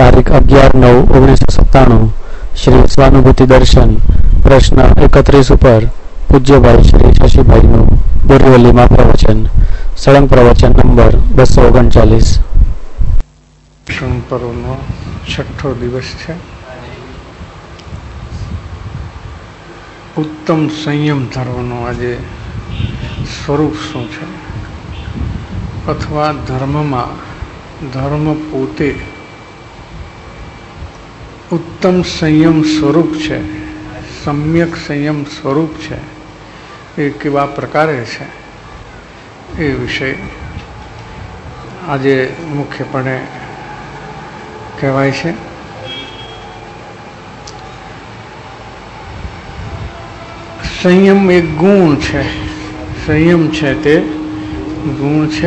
તારીખ 11/9/1997 શ્રી સ્વાનુભૂતિ દર્શન પ્રશ્ન 31 ઉપર પૂજ્યભાઈ શ્રી શશીભાઈનું બોરીવલીમાં પ્રવચન. સળંગ પ્રવચન નંબર 239. પર્વનો 6થો દિવસ છે. ઉત્તમ સંયમ ધર્મનું આજે સ્વરૂપ શું છે, અથવા ધર્મમાં ધર્મ પોતે ઉત્તમ સંયમ સ્વરૂપ છે, સમ્યક સંયમ સ્વરૂપ છે, એ કેવા પ્રકારે છે એ વિષય આજે મુખ્યપણે કહેવાય છે. સંયમ એક ગુણ છે. સંયમ છે તે ગુણ છે.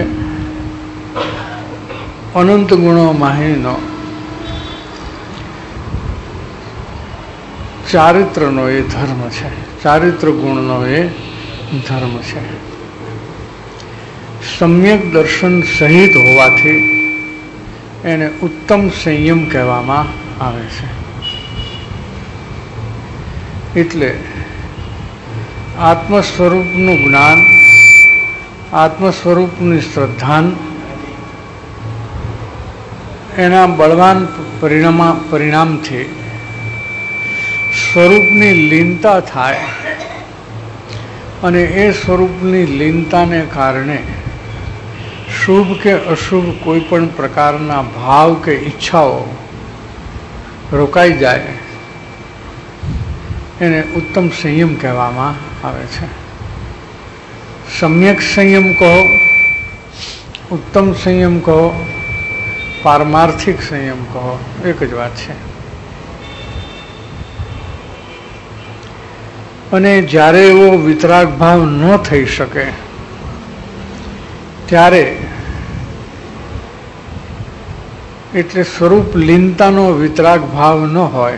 અનંત ગુણો માહિનો ચારિત્રનો એ ધર્મ છે. ચારિત્ર ગુણનો એ ધર્મ છે. સમ્યક દર્શન સહિત હોવાથી એને ઉત્તમ સંયમ કહેવામાં આવે છે. એટલે આત્મ સ્વરૂપનું જ્ઞાન, આત્મ સ્વરૂપની શ્રદ્ધાન, એના બળવાન પરિણામથી સ્વરૂપની લીનતા થાય અને એ સ્વરૂપની લીનતાને કારણે શુભ કે અશુભ કોઈ પણ પ્રકારના ભાવ કે ઈચ્છાઓ રોકાઈ જાય, એને ઉત્તમ સંયમ કહેવામાં આવે છે. સમ્યક સંયમ કહો, ઉત્તમ સંયમ કહો, પારમાર્થિક સંયમ કહો, એક જ વાત છે. અને જ્યારે એવો વિતરાગ ભાવ ન થઈ શકે ત્યારે, એટલે સ્વરૂપ લીનતાનો વિતરાગ ભાવ ન હોય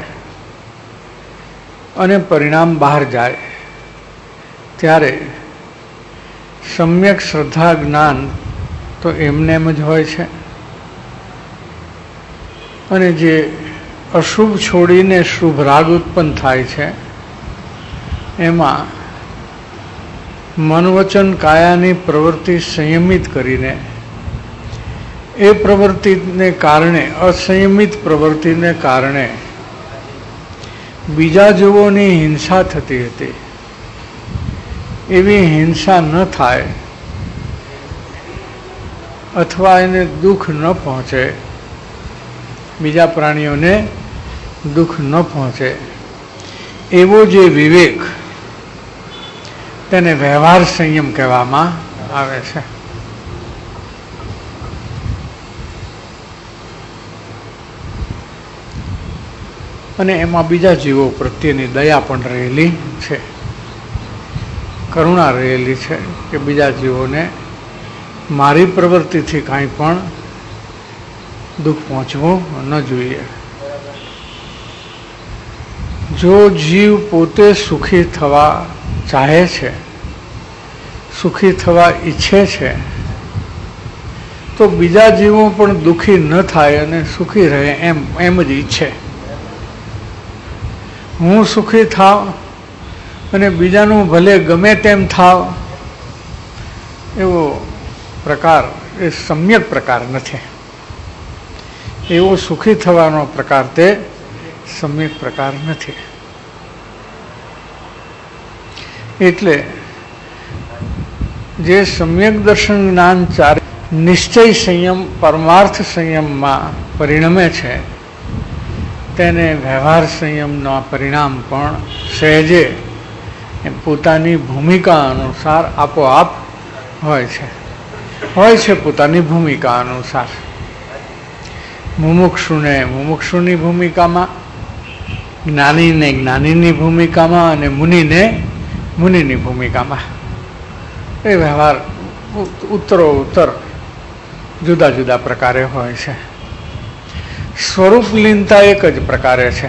અને પરિણામ બહાર જાય, ત્યારે સમ્યક શ્રદ્ધા જ્ઞાન તો એમને એમ જ હોય છે. અને જે અશુભ છોડીને શુભ રાગ ઉત્પન્ન થાય છે, એમાં મન વચન કાયાની પ્રવૃત્તિ સંયમિત કરીને એ પ્રવૃત્તિને કારણે, અસંયમિત પ્રવૃત્તિને કારણે બીજા જીવોની હિંસા થતી હતી, એવી હિંસા ન થાય અથવા એને દુઃખ ન પહોંચે, બીજા પ્રાણીઓને દુઃખ ન પહોંચે, એવો જે વિવેક, તેને વ્યવહાર સંયમ કહેવામાં આવે છે. અને એમાં બીજા જીવો પ્રત્યેની દયા પણ રહેલી છે, કરુણા રહેલી છે કે બીજા જીવોને મારી પ્રવૃત્તિથી કાંઈ પણ દુઃખ પહોંચવું ન જોઈએ. જો જીવ પોતે સુખી થવા ચાહે છે, સુખી થવા ઈચ્છે છે, તો બીજા જીવો પણ દુઃખી ન થાય અને સુખી રહે એમ જ ઈચ્છે. હું સુખી થાવ અને બીજાનું ભલે ગમે તેમ થાવ, એવો પ્રકાર એ સમ્યક પ્રકાર નથી. એવો સુખી થવાનો પ્રકાર તે સમ્યક પ્રકાર નથી. એટલે જે સમ્યક દર્શન જ્ઞાન ચાર નિશ્ચય સંયમ, પરમાર્થ સંયમમાં પરિણમે છે, તેને વ્યવહાર સંયમના પરિણામ પણ સહેજે પોતાની ભૂમિકા અનુસાર આપોઆપ હોય છે પોતાની ભૂમિકા અનુસાર. મુમુક્ષુને મુમુક્ષુની ભૂમિકામાં, જ્ઞાનીને જ્ઞાનીની ભૂમિકામાં અને મુનિને મુનિની ભૂમિકામાં. એ વ્યવહાર ઉત્તરોત્તર જુદા જુદા પ્રકારે હોય છે. સ્વરૂપ લીનતા એક જ પ્રકારે છે.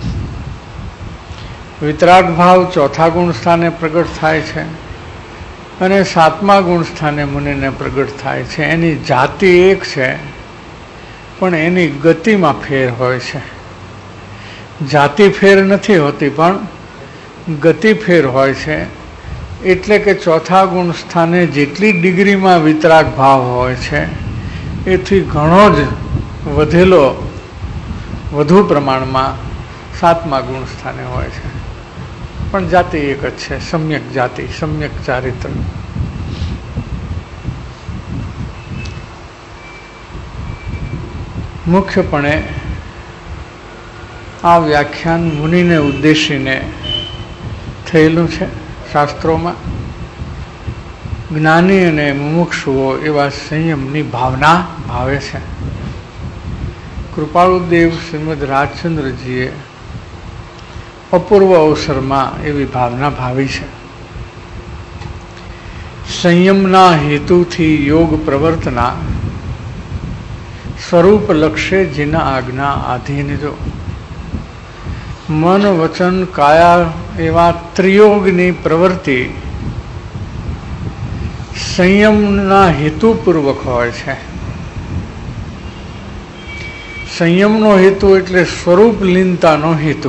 વિતરાગ ભાવ ચોથા ગુણ સ્થાને પ્રગટ થાય છે અને સાતમા ગુણ સ્થાને મુનિને પ્રગટ થાય છે. એની જાતિ એક છે, પણ એની ગતિમાં ફેર હોય છે. જાતિ ફેર નથી હોતી, પણ ગતિ ફેર હોય છે. એટલે કે ચોથા ગુણ સ્થાને જેટલી ડિગ્રીમાં વિતરાગ ભાવ હોય છે એથી ઘણો જ વધુ પ્રમાણમાં સાતમા ગુણ સ્થાને હોય છે. પણ જાતિ એક જ છે, સમ્યક જાતિ, સમ્યક ચારિત્ર. મુખ્યપણે આ વ્યાખ્યાન મુનિને ઉદ્દેશીને થયેલું છે. શાસ્ત્રોમાં જ્ઞાની અને મુમુક્ષુઓ એવા સંયમની ભાવના ભાવે છે. કૃપાળુદેવ શ્રીમદ રાજચંદ્રજીએ અપૂર્વ અવસરમાં એવી ભાવના ભાવી છે. સંયમના હેતુથી યોગ પ્રવર્તના સ્વરૂપ લક્ષ્ય જેના આજ્ઞા આધીન જો મન વચન કાયા એવા ત્રિયોગની પ્રવૃત્તિ સંયમના હેતુપૂર્વક હોય છે. સંયમનો હેતુ એટલે સ્વરૂપ લીનતાનો હેતુ.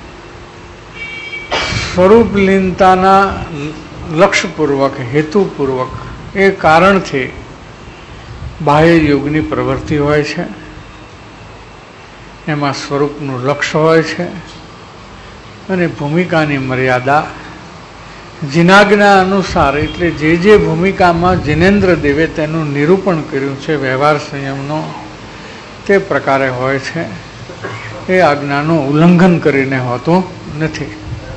સ્વરૂપ લીનતાના લક્ષ્યપૂર્વક, હેતુપૂર્વક એ કારણથી બાહ્ય યોગની પ્રવૃત્તિ હોય છે. એમાં સ્વરૂપનું લક્ષ્ય હોય છે અને ભૂમિકાની મર્યાદા જીનાજ્ઞા અનુસાર, એટલે જે ભૂમિકામાં જીનેન્દ્ર દેવે તેનું નિરૂપણ કર્યું છે વ્યવહાર સંયમનો, તે પ્રકારે હોય છે. એ આજ્ઞાનું ઉલ્લંઘન કરીને હોતું નથી.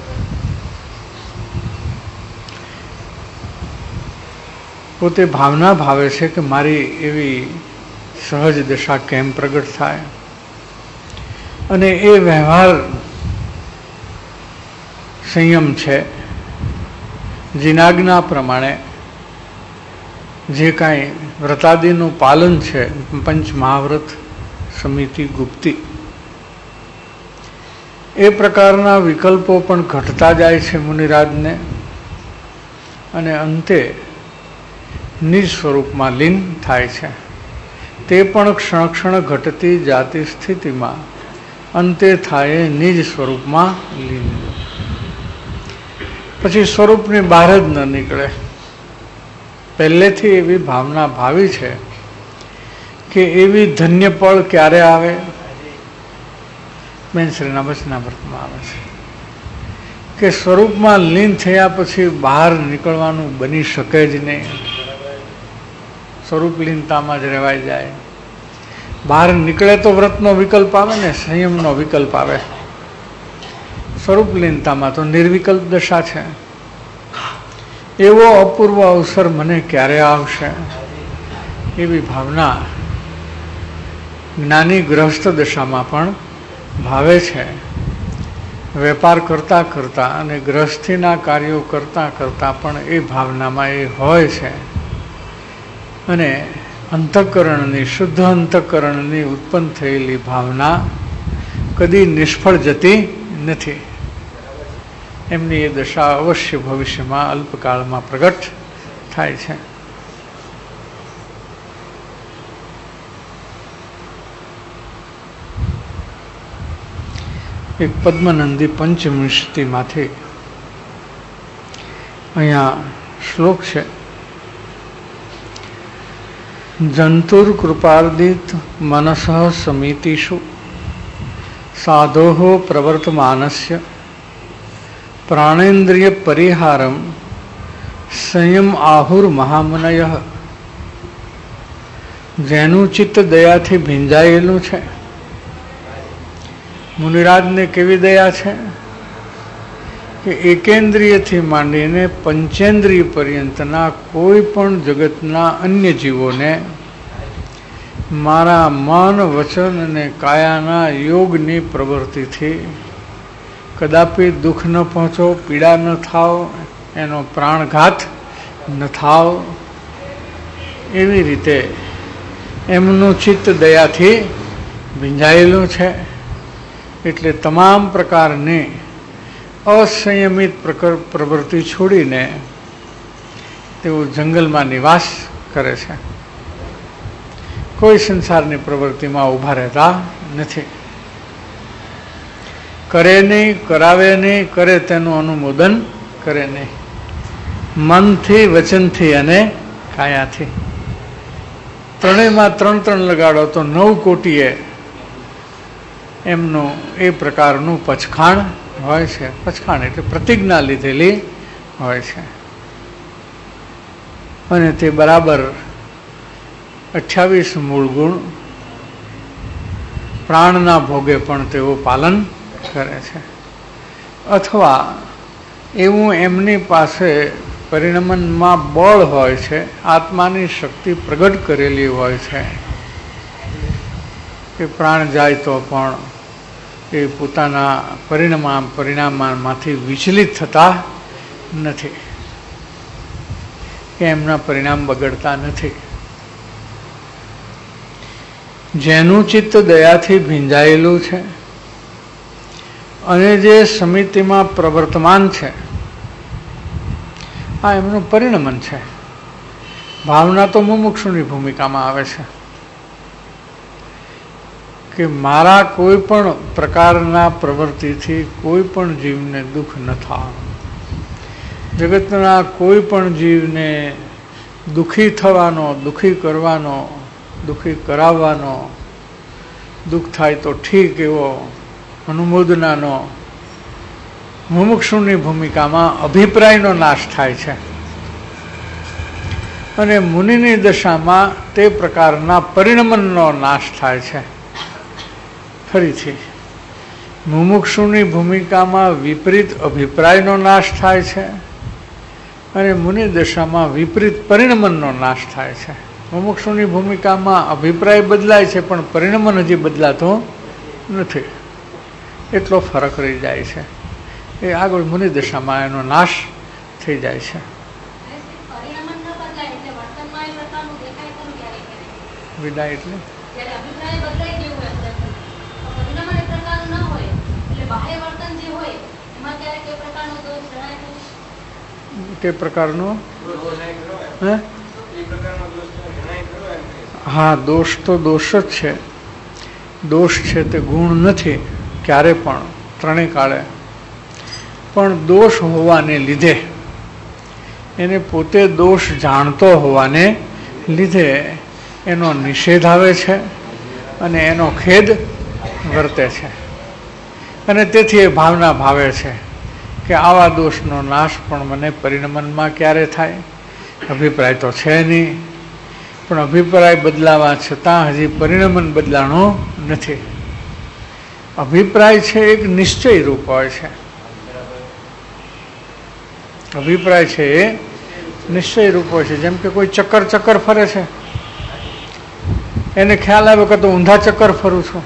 પોતે ભાવના ભાવે છે કે મારી એવી સહજ દશા કેમ પ્રગટ થાય, અને એ વ્યવહાર સંયમ છે. જીનાજ્ઞા પ્રમાણે જે કાંઈ વ્રતાદિનું પાલન છે, પંચ મહાવ્રત, સમિતિ, ગુપ્તિ, એ પ્રકારના વિકલ્પો પણ ઘટતા જાય છે મુનિરાજને, અને અંતે નિજ સ્વરૂપમાં લીન થાય છે. તે પણ ક્ષણ ક્ષણ ઘટતી જાતિ સ્થિતિમાં અંતે થાય નિજ સ્વરૂપમાં લીન. પછી સ્વરૂપની બહાર જ ન નીકળે. પહેલેથી એવી ભાવના ભાવી છે કે એવી ધન્ય પળ ક્યારે આવે? બેન શ્રીના વચનામૃતમાં આવે છે કે સ્વરૂપમાં લીન થયા પછી બહાર નીકળવાનું બની શકે જ નહીં. સ્વરૂપ લીનતામાં જ રહેવાય જાય. બહાર નીકળે તો વ્રતનો વિકલ્પ આવે ને, સંયમનો વિકલ્પ આવે. સ્વરૂપ લીનતામાં તો નિર્વિકલ્પ દશા છે. એવો અપૂર્વ અવસર મને ક્યારે આવશે, એવી ભાવના જ્ઞાની ગૃહસ્થ દશામાં પણ ભાવે છે. વેપાર કરતાં કરતાં અને ગૃહસ્થીના કાર્યો કરતાં કરતાં પણ એ ભાવનામાં એ હોય છે. અને અંતઃકરણની, શુદ્ધ અંતઃકરણની ઉત્પન્ન થયેલી ભાવના કદી નિષ્ફળ જતી નથી. એમની એ દશા અવશ્ય ભવિષ્યમાં અલ્પકાળમાં પ્રગટ થાય છે. એક પદ્મનંદી પંચવિંશતિમાંથી અહીંયા શ્લોક છે. જંતુર કૃપાર્દિત મનસ સમિતિષુ સાધો પ્રવર્તમાનસ્ય પ્રાણેન્દ્રિય પરિહારમ સંયમ આહુર મહામનય. જેનું ચિત્ત દયાથી ભીંજાયેલું છે. મુનિરાજને કેવી દયા છે કે એકેન્દ્રિયથી માંડીને પંચેન્દ્રિય પર્યંતના કોઈ પણ જગતના અન્ય જીવોને મારા મન, વચન અને કાયાના યોગની પ્રવૃત્તિથી કદાપી દુઃખ ન પહોંચો, પીડા ન થાવ, એનો પ્રાણઘાત ન થાવ, એવી રીતે એમનું ચિત્ત દયાથી ભીંજાયેલું છે. એટલે તમામ પ્રકારની અસંયમિત પ્રવૃત્તિ છોડીને તેઓ જંગલમાં નિવાસ કરે છે. કોઈ સંસારની પ્રવૃત્તિમાં ઊભા રહેતા નથી. કરે નહીં, કરાવે નહીં, કરે તેનું અનુમોદન કરે નહીં. મનથી, વચનથી અને કાયાથી ત્રણેયમાં 3 લગાડો તો 9 કોટીએ એમનું એ પ્રકારનું પચખાણ હોય છે. પચખાણ એટલે પ્રતિજ્ઞા લીધેલી હોય છે અને તે બરાબર 28 મૂળ ગુણ પ્રાણના ભોગે પણ તેઓ પાલન કરે છે. અથવા એવું એમની પાસે પરિણમનમાં બળ હોય છે, આત્માની શક્તિ પ્રગટ કરેલી હોય છે કે પ્રાણ જાય તો પણ એ પોતાના પરિણામમાંથી વિચલિત થતા નથી, કે એમના પરિણામ બગડતા નથી. જેનું ચિત્ત દયાથી ભીંજાયેલું છે અને જે સમિતિમાં પ્રવર્તમાન છે, આ એમનું પરિણમન છે. ભાવના તો મુમુક્ષુની ભૂમિકામાં આવે છે કે મારા કોઈ પણ પ્રકારના પ્રવૃત્તિથી કોઈ પણ જીવને દુઃખ ન થાય. જગતના કોઈ પણ જીવને દુઃખી થવાનો, દુઃખી કરવાનો, દુઃખી કરાવવાનો, દુઃખ થાય તો ઠીક એવો અનુમોદનાનો મુમુક્ષુની ભૂમિકામાં અભિપ્રાયનો નાશ થાય છે. અને મુનિની દશામાં તે પ્રકારના પરિણમનનો નાશ થાય છે. ફરીથી મુમુક્ષુની ભૂમિકામાં વિપરીત અભિપ્રાયનો નાશ થાય છે અને મુનિ દશામાં વિપરીત પરિણમનનો નાશ થાય છે. મુમુક્ષુની ભૂમિકામાં અભિપ્રાય બદલાય છે પણ પરિણમન હજી બદલાતું નથી, એટલો ફરક રહી જાય છે. એ આગળ મુનિ દશામાં એનો નાશ થઈ જાય છે. વિદાય એટલે કે પ્રકારનો હા, દોષ તો દોષ જ છે. દોષ છે તે ગુણ નથી ક્યારે પણ, ત્રણેય કાળે. પણ દોષ હોવાને લીધે, એને પોતે દોષ જાણતો હોવાને લીધે એનો નિષેધ આવે છે અને એનો ખેદ વર્તે છે. અને તેથી એ ભાવના ભાવે છે કે આવા દોષનો નાશ પણ મને પરિણમનમાં ક્યારે થાય. અભિપ્રાય તો છે નહીં, પણ અભિપ્રાય બદલાવા છતાં હજી પરિણમન બદલાણો નથી. અભિપ્રાય છે એક નિશ્ચય રૂપ હોય છે. અભિપ્રાય છે એ નિશ્ચય રૂપ હોય છે. જેમ કે કોઈ ચક્કર ફરે છે, એને ખ્યાલ આવ્યો કે તો ઊંધા ચક્કર ફરું છું,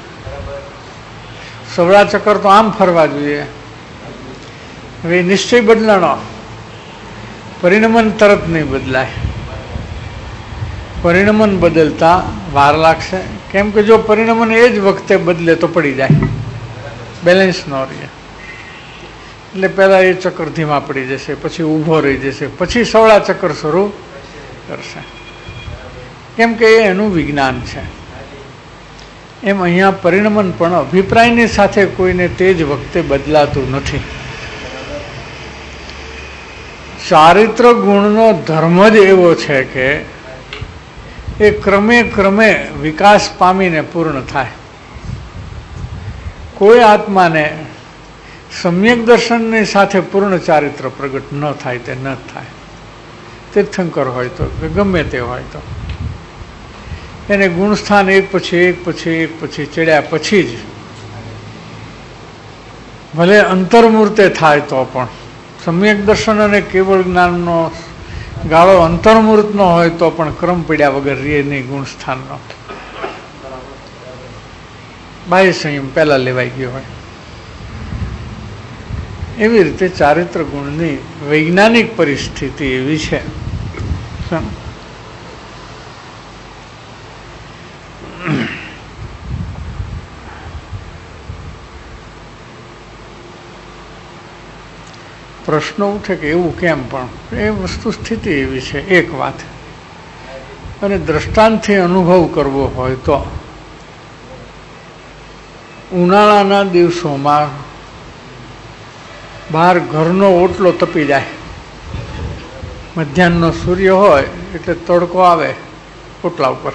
સવળા ચક્કર તો આમ ફરવા જોઈએ. હવે નિશ્ચય બદલાણો, પરિણમન તરત નહીં બદલાય. પરિણમન બદલતા વાર લાગશે. કેમ કે જો પરિણમન એ જ વખતે બદલે તો પડી જાય, બેલેન્સ ન રહે. એટલે પહેલાં એ ચક્કર ધીમા પડી જશે, પછી ઊભો રહી જશે, પછી સવળા ચક્કર શરૂ કરશે. કેમ કે એ એનું વિજ્ઞાન છે. એમ અહીંયા પરિણમન પણ અભિપ્રાયની સાથે કોઈને તે જ વખતે બદલાતું નથી. ચારિત્ર ગુણનો ધર્મ જ એવો છે કે એ ક્રમે ક્રમે વિકાસ પામીને પૂર્ણ થાય. કોઈ આત્માને સમ્યક દર્શનની સાથે પૂર્ણ ચારિત્ર પ્રગટ ન થાય તે ન થાય. તીર્થંકર હોય તો કે ગમે તે હોય તો એને ગુણસ્થાન એક પછી ચડ્યા પછી જ ભલે અંતર્મૂર્તે થાય તો પણ સમ્યક દર્શન અને કેવળ જ્ઞાનનો ગાળો અંતર્મૂર્તનો હોય તો પણ ક્રમ પડ્યા વગર રીએ નહીં ગુણસ્થાનનો. બાહ્ય સંયમ પહેલા લેવાઈ ગયો હોય. એવી રીતે ચારિત્ર ગુણની વૈજ્ઞાનિક પરિસ્થિતિ એવી છે. પ્રશ્નો ઉઠે કે એવું કેમ, પણ એ વસ્તુ સ્થિતિ એવી છે. એક વાત અને દ્રષ્ટાંતથી અનુભવ કરવો હોય તો ઉનાળાના દિવસોમાં બહાર ઘરનો ઓટલો તપી જાય. મધ્યાહનનો સૂર્ય હોય એટલે તડકો આવે ઓટલા ઉપર,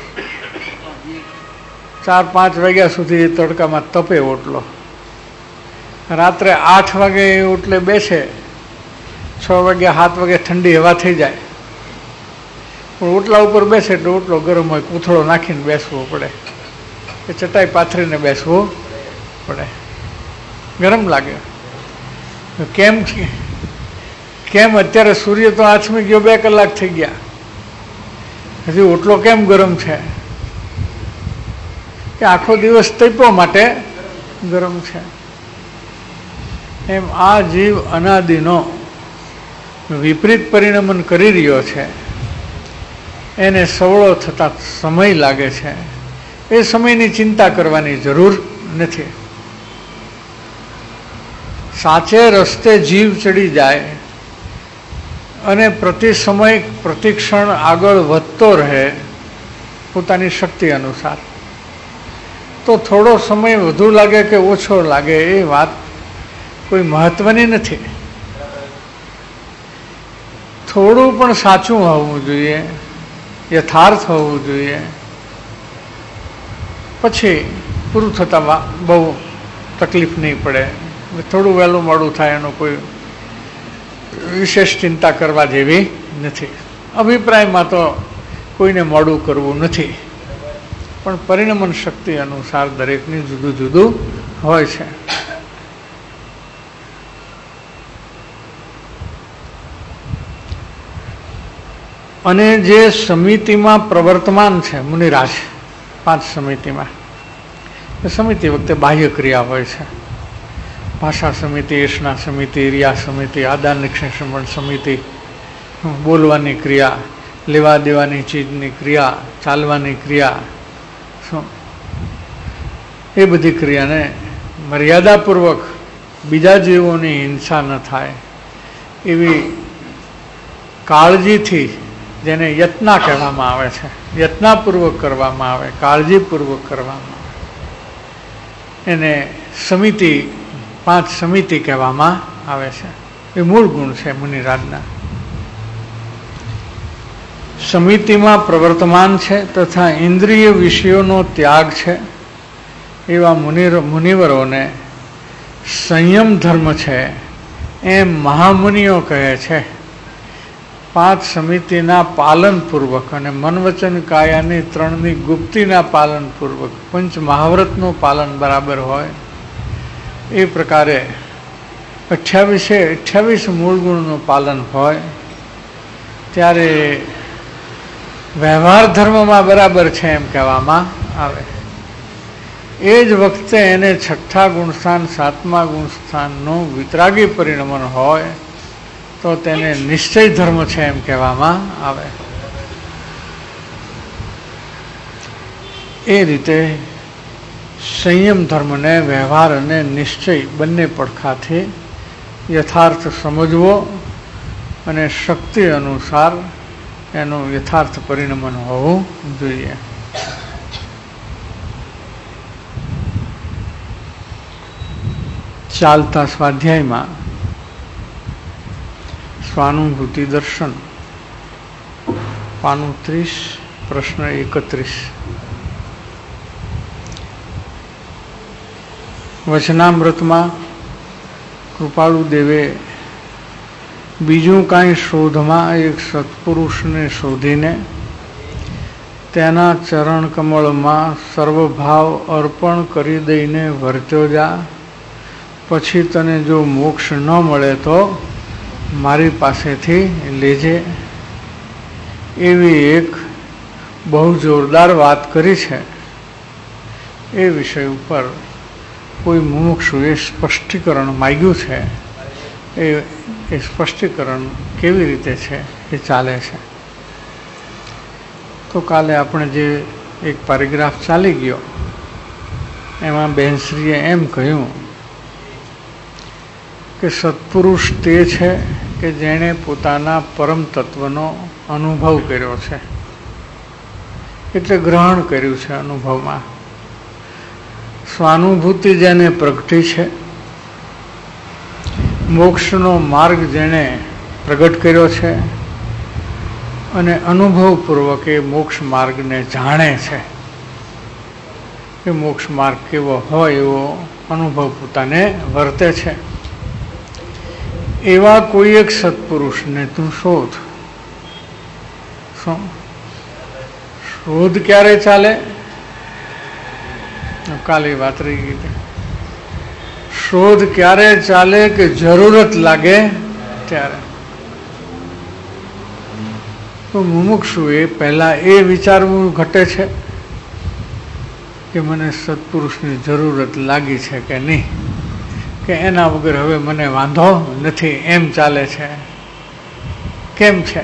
4-5 વાગ્યા સુધી તડકામાં તપે ઓટલો. રાત્રે 8 વાગે ઓટલે બેસે, 6 વાગ્યા 7 વાગે ઠંડી હવા થઈ જાય. પણ ઓટલા ઉપર બેસે એટલે ઓટલો ગરમ હોય, કૂથળો નાખીને બેસવું પડે, કે ચટાઈ પાથરીને બેસવું પડે, ગરમ લાગે. કેમ અત્યારે સૂર્ય તો આથમી ગયો, 2 કલાક થઈ ગયા, હજી ઓટલો કેમ ગરમ છે? કે આખો દિવસ તપ્યો માટે ગરમ છે. એમ આ જીવ અનાદિનો વિપરીત પરિણમન કરી રહ્યો છે, એને સવળો થતા સમય લાગે છે. એ સમયની ચિંતા કરવાની જરૂર નથી. સાચે રસ્તે જીવ ચડી જાય અને પ્રતિ સમય પ્રતિક્ષણ આગળ વધતો રહે પોતાની શક્તિ અનુસાર, તો થોડો સમય વધુ લાગે કે ઓછો લાગે એ વાત કોઈ મહત્વની નથી. થોડું પણ સાચું હોવું જોઈએ, યથાર્થ હોવું જોઈએ, પછી પૂરું થતાં બહુ તકલીફ નહીં પડે. થોડું વહેલું મોડું થાય એનો કોઈ વિશેષ ચિંતા કરવા જેવી નથી. અભિપ્રાયમાં તો કોઈને મોડું કરવું નથી, પણ પરિણમન શક્તિ અનુસાર દરેકની જુદું જુદું હોય છે. અને જે સમિતિમાં પ્રવર્તમાન છે મુનિરાજ, 5 સમિતિમાં, એ સમિતિ વખતે બાહ્ય ક્રિયા હોય છે. ભાષા સમિતિ, એષણા સમિતિ, રિયા સમિતિ, આદાન નિક્ષેપણ સમિતિ, બોલવાની ક્રિયા, લેવા દેવાની ચીજની ક્રિયા, ચાલવાની ક્રિયા, એ બધી ક્રિયાને મર્યાદાપૂર્વક બીજા જીવોની હિંસા ન થાય એવી કાળજીથી, જેને યત્ના કહેવામાં આવે છે, યત્નાપૂર્વક કરવામાં આવે, કાળજીપૂર્વક કરવામાં આવે, એને સમિતિ, 5 સમિતિ કહેવામાં આવે છે. એ મૂળ ગુણ છે મુનિરાજના. સમિતિમાં પ્રવર્તમાન છે તથા ઇન્દ્રિય વિષયોનો ત્યાગ છે એવા મુનિવરોને સંયમ ધર્મ છે એમ મહામુનિઓ કહે છે. 5 સમિતિના પાલનપૂર્વક અને મન વચન કાયાની 3ની ગુપ્તિના પાલનપૂર્વક, પંચ મહાવ્રતનું પાલન બરાબર હોય એ પ્રકારે 28 મૂળ ગુણનું પાલન હોય ત્યારે વ્યવહાર ધર્મમાં બરાબર છે એમ કહેવામાં આવે. એ જ વખતે એને 6થા ગુણસ્થાન 7મા ગુણસ્થાનનું વિતરાગી પરિણમન હોય તો તેને નિશ્ચય ધર્મ છે એમ કહેવામાં આવે. એ રીતે સંયમ ધર્મને વ્યવહાર અને નિશ્ચય બંને પડખાથી યથાર્થ સમજવો અને શક્તિ અનુસાર એનું યથાર્થ પરિણમન હોવું જોઈએ. ચાલતા સ્વાધ્યાયમાં સ્વાનુભૂતિ દર્શન, પાનું 30, પ્રશ્ન 31. વચનામૃતમાં કૃપાળુ દેવે બીજું કાંઈ શોધમાં એક સત્પુરુષને શોધીને તેના ચરણ કમળમાં સર્વભાવ અર્પણ કરી દઈને વર્ત્યો જા, પછી તને જો મોક્ષ ન મળે તો મારી પાસેથી લેજે, એવી એક બહુ જોરદાર વાત કરી છે. એ વિષય ઉપર કોઈ મુમુક્ષુએ સ્પષ્ટીકરણ માગ્યું છે. એ સ્પષ્ટીકરણ કેવી રીતે છે એ ચાલે છે. તો કાલે આપણે જે એક પેરેગ્રાફ ચાલી ગયો એમાં બહેનશ્રીએ એમ કહ્યું કે સત્પુરુષ તે છે કે જેણે પોતાના પરમ તત્વનો અનુભવ કર્યો છે. એટલે ગ્રહણ કર્યું છે અનુભવમાં. સ્વાનુભૂતિ જેને પ્રગટી છે, મોક્ષનો માર્ગ જેણે પ્રગટ કર્યો છે અને અનુભવપૂર્વક એ મોક્ષ માર્ગને જાણે છે, એ મોક્ષ માર્ગ કેવો હોય એવો અનુભવ પોતાને વર્તે છે, એવા કોઈ એક સત્પુરુષને તું શોધ. શોધ ક્યારે ચાલે? કાલે વાત રહી ગઈ. શોધ ક્યારે ચાલે કે જરૂરત લાગે ત્યારે. તો મુમુક્ષુએ પહેલા એ વિચારવું ઘટે છે કે મને સત્પુરુષની જરૂરત લાગી છે કે નહીં, કે એના વગર હવે મને વાંધો નથી, એમ ચાલે છે. કેમ છે?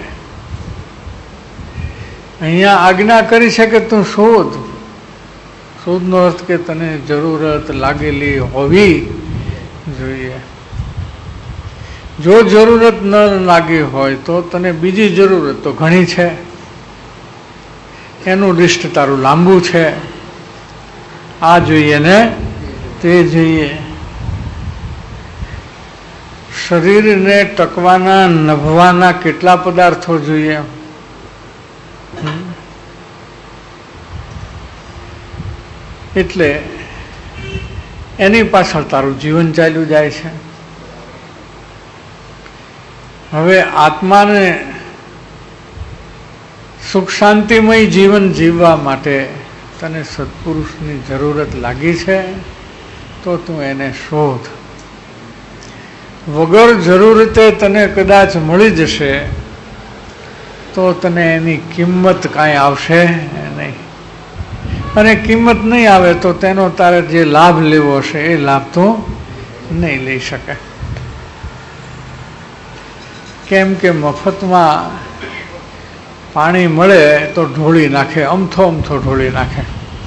અહીંયા આજ્ઞા કરી છે કે તું શોધ. શોધનો અર્થ કે તને જરૂરત લાગેલી હોવી જોઈએ. જો જરૂરત ન લાગી હોય તો તને બીજી જરૂરત તો ઘણી છે, એનું લિસ્ટ તારું લાંબુ છે. આ જોઈએ ને તે જોઈએ. શરીરને ટકવાના નભવાના કેટલા પદાર્થો જોઈએ? એટલે એની પાછળ તારું જીવન ચાલ્યું જાય છે. હવે આત્માને સુખ શાંતિમય જીવન જીવવા માટે તને સત્પુરુષની જરૂરત લાગી છે તો તું એને શોધ. વગર જરૂરતે તને કદાચ મળી જશે તો તને એની કિંમત કાંઈ આવશે નહીં, અને કિંમત નહીં આવે તો તેનો તારે જે લાભ લેવો હશે એ લાભ તો નહીં લઈ શકે. કેમ કે મફતમાં પાણી મળે તો ઢોળી નાખે, અમથો અમથો ઢોળી નાખે,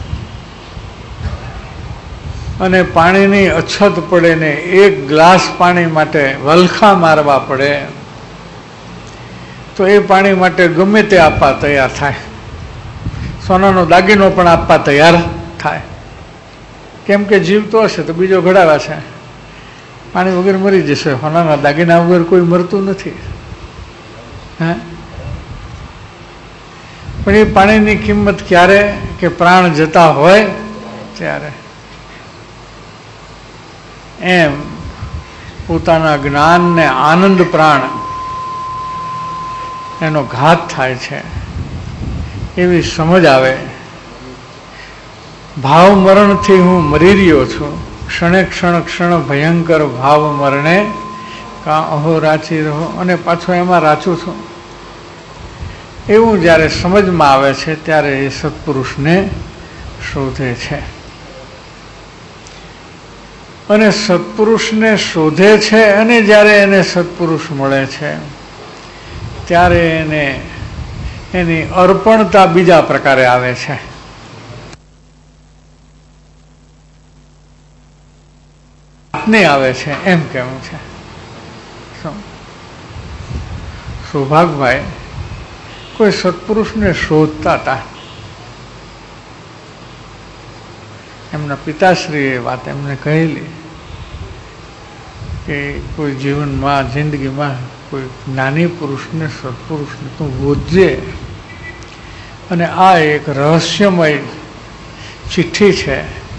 અને પાણીની અછત પડે ને એક ગ્લાસ પાણી માટે વલખા મારવા પડે તો એ પાણી માટે ગમે તે આપવા તૈયાર થાય. સોનાનો દાગીનો પણ આપવા તૈયાર થાય. કેમ કે જીવતો હશે તો બીજો ઘડાવા છે, પાણી વગર મરી જશે. સોનાના દાગીના વગર કોઈ મરતું નથી. હે, પણ એ પાણીની કિંમત ક્યારે? કે પ્રાણ જતા હોય ત્યારે. એમ પોતાના જ્ઞાનને આનંદ પ્રાણ એનો ઘાત થાય છે એવી સમજ આવે. ભાવ મરણથી હું મરી રહ્યો છું, ક્ષણે ક્ષણ ભયંકર ભાવ મરણે કા અહો રાચી રહો, અને પાછો એમાં રાચું છું, એવું જ્યારે સમજમાં આવે છે ત્યારે એ સત્પુરુષને શોધે છે. અને સત્પુરુષને શોધે છે, અને જ્યારે એને સત્પુરુષ મળે છે ત્યારે એને એની અર્પણતા બીજા પ્રકારે આવે છે. આપને આવે છે એમ કહેવું છે. સૌભાગભાઈ કોઈ સત્પુરુષને શોધતા હતા. એમના પિતાશ્રીએ વાત એમને કહેલી કે કોઈ જીવનમાં જિંદગીમાં કોઈ જ્ઞાની પુરુષને સત્પુરુષને તું ગોતજે, અને આ એક રહસ્યમય ચિઠ્ઠી છે,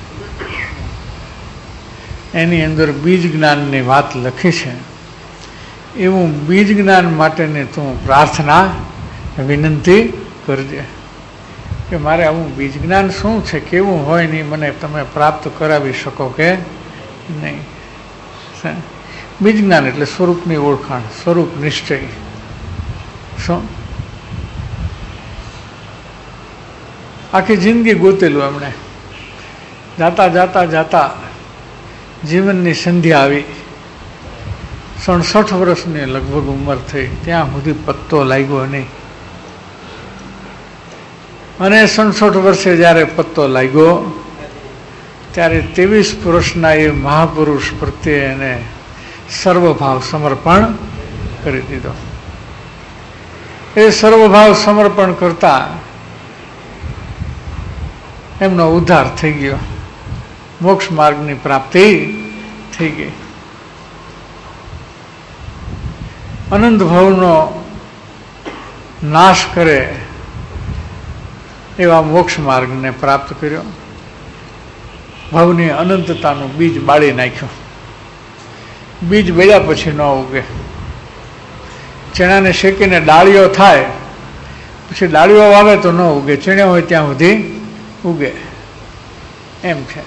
એની અંદર બીજ જ્ઞાનની વાત લખી છે. એવું બીજ જ્ઞાન માટેની તું પ્રાર્થના વિનંતી કરજે કે મારે આવું બીજ જ્ઞાન શું છે, કેવું હોય નહીં, મને તમે પ્રાપ્ત કરાવી શકો કે નહીં. બીજ જ્ઞાન એટલે સ્વરૂપની ઓળખાણ, સ્વરૂપ નિશ્ચય. શું આખી જિંદગી ગોતેલું એમણે. જાતા જાતા જાતા જીવનની સંધ્યા આવી, 67 વર્ષની લગભગ ઉંમર થઈ, ત્યાં સુધી પત્તો લાગ્યો નહીં. અને 67 વર્ષે જ્યારે પત્તો લાગ્યો ત્યારે 23 વર્ષના એ મહાપુરુષ પ્રત્યે એને સર્વભાવ સમર્પણ કરી દીધો. એ સર્વભાવ સમર્પણ કરતા એમનો ઉદ્ધાર થઈ ગયો, મોક્ષ માર્ગની પ્રાપ્તિ થઈ ગઈ. અનંત ભવનો નાશ કરે એવા મોક્ષ માર્ગને પ્રાપ્ત કર્યો. ભવની અનંતતાનું બીજ બાળી નાખ્યું. બીજ બેડ્યા પછી ન ઉગે. ચણાને શેકીને ડાળીઓ થાય, પછી ડાળીઓ વાવે તો ન ઉગે, ચણ્યા હોય ત્યાં સુધી ઉગે. એમ છે.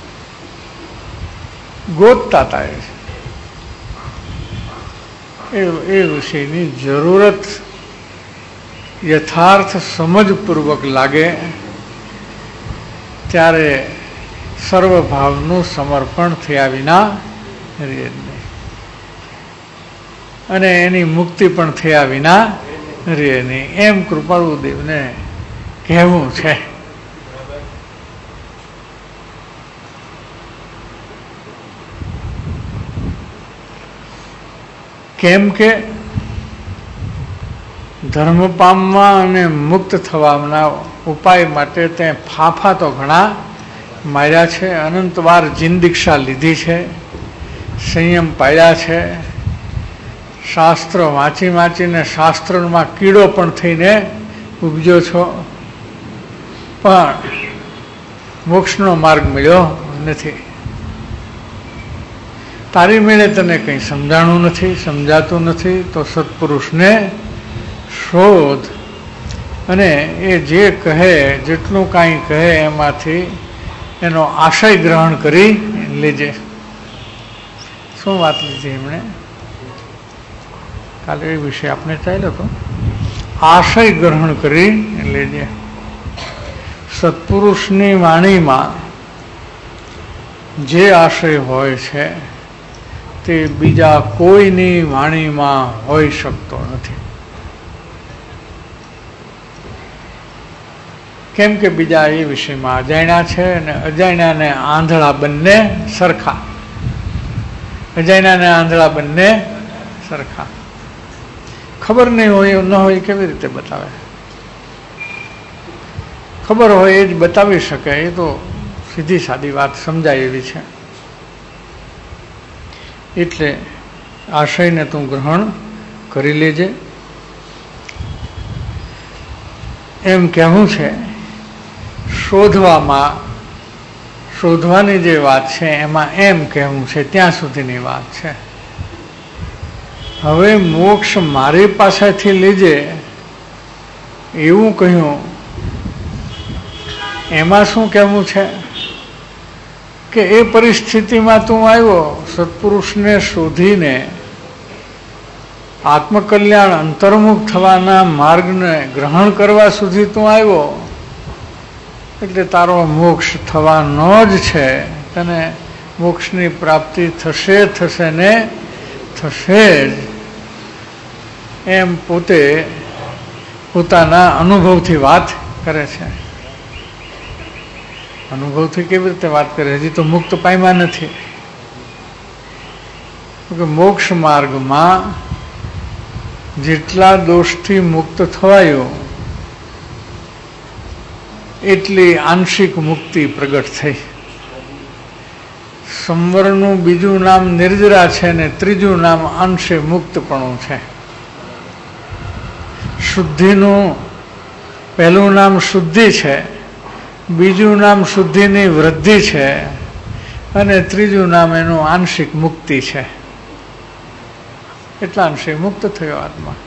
ગોતતા હતા એ વિષયની જરૂરત યથાર્થ સમજપૂર્વક લાગે ત્યારે સર્વભાવનું સમર્પણ થયા વિના રહે નહીં, અને એની મુક્તિ પણ થયા વિના રહે નહીં, એમ કૃપાળુદેવને કહેવું છે. કેમ કે ધર્મ પામવા અને મુક્ત થવાના ઉપાય માટે તે ફાફા તો ઘણા માર્યા છે, અનંતવાર જીન દીક્ષા લીધી છે, સંયમ પાડ્યા છે, શાસ્ત્ર વાંચી વાંચીને શાસ્ત્રમાં કીડો પણ થઈને ઉપજ્યો છો, પણ મોક્ષનો માર્ગ મળ્યો નથી. તારી મેળે તને કંઈ સમજાણું નથી, સમજાતું નથી, તો સત્પુરુષને શોધ અને એ જે કહે, જેટલું કાંઈ કહે એમાંથી એનો આશય ગ્રહણ કરી લેજે. શું વાત લીધી એમણે? કાલે એ વિષય આપણે ચાલ્યો હતો. આશય ગ્રહણ કરી લેજે. સત્પુરુષની વાણીમાં જે આશય હોય છે તે બીજા કોઈની વાણીમાં હોઈ શકતો નથી. કેમ કે બીજા એ વિષયમાં અજાણ્યા છે, અને અજાણ્યાને આંધળા બંને સરખા. અજાણ્યાને આંધળા બંને સરખા. ખબર નહીં હોય ન હોય કેવી રીતે બતાવે? ખબર હોય એ જ બતાવી શકે. એ તો સીધી સાદી વાત સમજાય એવી છે. એટલે આશયને તું ગ્રહણ કરી લેજે એમ કહેવું છે. શોધવાની જે વાત છે એમાં એમ કહેવું છે ત્યાં સુધીની વાત છે. હવે મોક્ષ મારી પાસેથી લેજે એવું કહ્યું, એમાં શું કહેવું છે કે એ પરિસ્થિતિમાં તું આવ્યો, સત્પુરુષને શોધીને આત્મકલ્યાણ અંતર્મુખ થવાના માર્ગને ગ્રહણ કરવા સુધી તું આવ્યો, એટલે તારો મોક્ષ થવાનો જ છે. તને મોક્ષની પ્રાપ્તિ થશે ને થશે જ, એમ પોતે પોતાના અનુભવથી વાત કરે છે. અનુભવથી કેવી રીતે વાત કરે? હજી તો મુક્ત પામ્યા નથી. મોક્ષ માર્ગમાં જેટલા દોષથી મુક્ત થવાયો એટલી આંશિક મુક્તિ પ્રગટ થઈ. સંવરનું બીજું નામ નિર્જરા છે ને ત્રીજું નામ અંશે મુક્તપણું છે. શુદ્ધિનું પહેલું નામ શુદ્ધિ છે, બીજું નામ શુદ્ધિની વૃદ્ધિ છે, અને ત્રીજું નામ એનું આંશિક મુક્તિ છે. એટલા અંશે મુક્ત થયો આત્મા.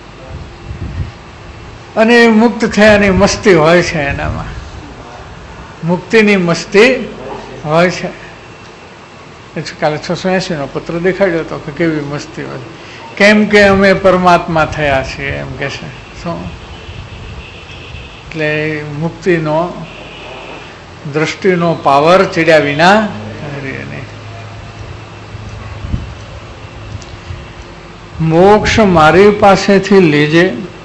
અને મુક્ત થયાની મસ્તી હોય છે એનામાં. મુક્તિની મસ્તી હોય છે. કાલે 680 નો પત્ર દેખાડ્યો હતો કે કેવી મસ્તી હોય. કેમ કે અમે પરમાત્મા થયા છીએ એમ કે છે. શું? એટલે મુક્તિનો દ્રષ્ટિનો પાવર ચડ્યા વિના નહીં. મોક્ષ મારી પાસેથી લેજે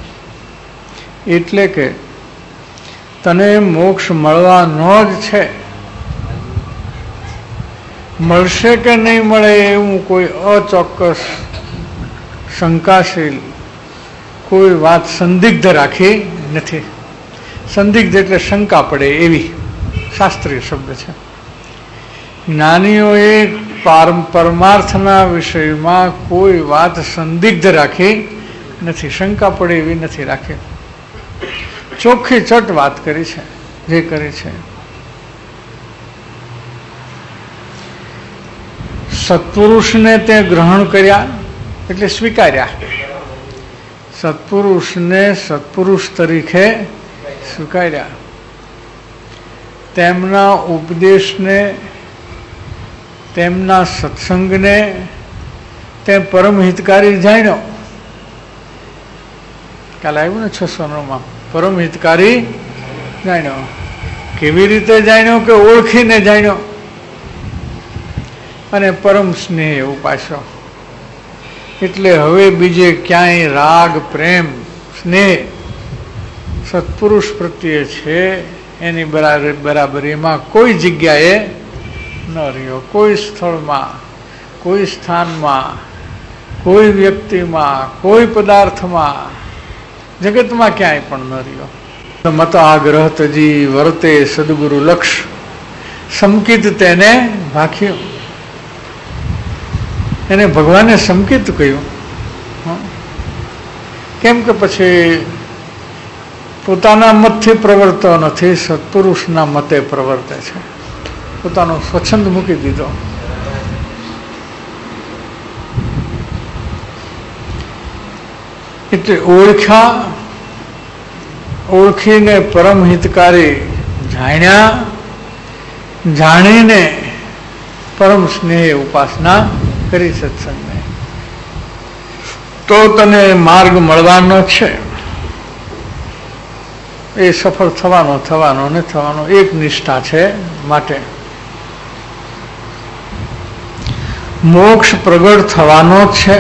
એટલે કે તને મોક્ષ મળવાનો જ છે. મળશે કે નહીં મળે એવું કોઈ અચોક્કસ શંકાશીલ કોઈ વાત સંદિગ્ધ રાખી નથી. સંદિગ્ધ એટલે શંકા પડે એવી. શાસ્ત્રીય શબ્દ છે. જ્ઞાનીઓએ પરમાર્થના વિષયમાં કોઈ વાત સંદિગ્ધ રાખી નથી, શંકા પડે એવી નથી રાખી. ચોખ્ખી ચટ વાત કરી છે, જે કરી છે. સત્પુરુષને તે ગ્રહણ કર્યા એટલે સ્વીકાર્યા. સત્પુરુષને સત્પુરુષ તરીકે સ્વીકાર્યા. તેમના ઉપદેશને, તેમના સત્સંગને તે પરમ હિતકારી જાણ્યો. કાલે આવ્યું ને 609માં, પરમ હિતકારી જાણ્યો. કેવી રીતે જાણ્યો? કે ઓળખીને જાણ્યો અને પરમ સ્નેહ ઉપાસ્યો. એટલે હવે બીજે ક્યાંય રાગ, પ્રેમ, સ્નેહ સત્પુરુષ પ્રત્યે છે એની બરાબરીમાં કોઈ જગ્યાએ ન રહ્યો. કોઈ સ્થળમાં, કોઈ સ્થાનમાં, કોઈ વ્યક્તિમાં, કોઈ પદાર્થમાં, જગતમાં ક્યાંય પણ ન રહ્યો. મત આગ્રહ તજી વર્તે સદગુરુ લક્ષ, સમકિત તેને ભાખ્યું. એને ભગવાને સમકિત કહ્યું. કેમ કે પછી પોતાના મતથી પ્રવર્તતો નથી, સત્પુરુષના મતે પ્રવર્તે છે. પોતાનો સ્વચ્છંદ મૂકી દીધો. એટલે ઓળખીને પરમ હિતકારી જાણ્યા, જાણીને પરમ સ્નેહ ઉપાસના કરી સત્સંગને, તો તને માર્ગ મળવાનો છે. એ સફળ થવાનો ને થવાનો એક નિષ્ઠા છે. માટે મોક્ષ પ્રગટ થવાનો જ છે.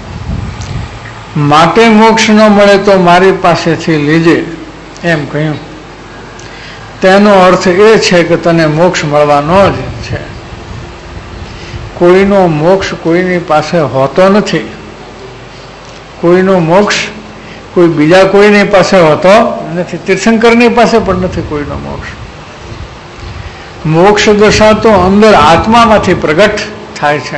માટે મોક્ષ ન મળે તો મારી પાસેથી લેજે એમ કહ્યું. તેનો અર્થ એ છે કે તને મોક્ષ મળવાનો જ છે. કોઈનો મોક્ષ કોઈની પાસે હોતો નથી. કોઈનો મોક્ષ કોઈ બીજા કોઈની પાસે હોતો નથી. તીર્થંકરની પાસે પણ નથી કોઈનો મોક્ષ. મોક્ષ દશા તો અંદર આત્મામાંથી પ્રગટ થાય છે.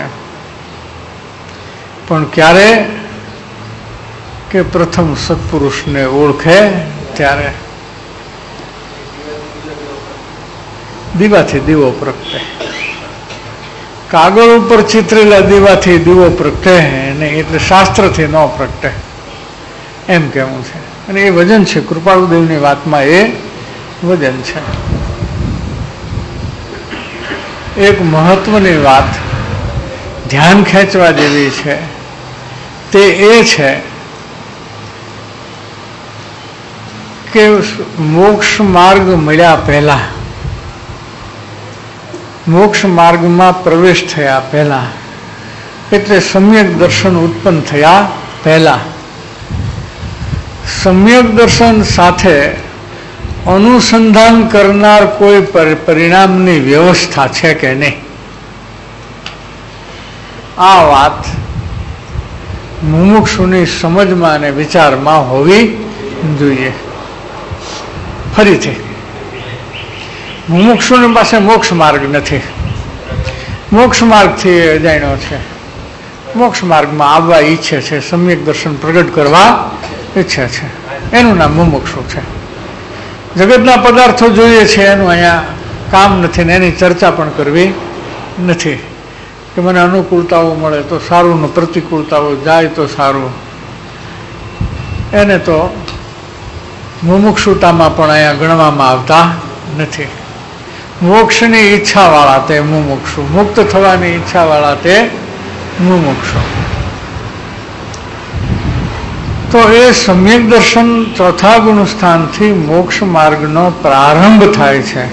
પણ ક્યારે? કે પ્રથમ સત્પુરુષને ઓળખે ત્યારે. દીવાથી દીવો પ્રગટે. કાગળ ઉપર ચિતરેલા દીવાથી દીવો પ્રગટે ને, એટલે શાસ્ત્રથી ન પ્રગટે એમ કહેવું છે. અને એ વજન છે. કૃપાળુદેવની વાતમાં એ વજન છે. એક મહત્વની વાત ધ્યાન ખેંચવા જેવી છે. તે એ છે કે મોક્ષ માર્ગ મળ્યા પહેલા, મોક્ષ માર્ગમાં પ્રવેશ થયા પહેલા, એટલે સમ્યક દર્શન ઉત્પન્ન થયા પહેલા, સમ્યક દર્શન સાથે અનુસંધાન કરનાર કોઈ પરિણામની વ્યવસ્થા છે કે નહીં? આ વાત મુમુક્ષુની સમજમાં અને વિચારમાં હોવી જોઈએ. ફરીથી, મુમુક્ષુની પાસે મોક્ષ માર્ગ નથી. મોક્ષ માર્ગથી જાણ્યો છે. મોક્ષ માર્ગમાં આવવા ઈચ્છે છે, સમ્યક દર્શન પ્રગટ કરવા ઈચ્છે છે, એનું નામ મુમુક્ષુ છે. જગતના પદાર્થો જોઈએ છે, એનું અહીંયા કામ નથી ને એની ચર્ચા પણ કરવી નથી. કે મને અનુકૂળતાઓ મળે તો સારું ને પ્રતિકૂળતાઓ જાય તો સારું. એને તો મુમુક્ષુતામાં પણ અહીંયા ગણવામાં આવતા નથી. મોક્ષની ઈચ્છાવાળા તે મુમુક્ષુ, મુક્ત થવાની ઈચ્છાવાળા તે મુમુક્ષુ. તો એ સમ્યક દર્શન ચોથા ગુણ સ્થાનથી મોક્ષ માર્ગનો પ્રારંભ થાય છે.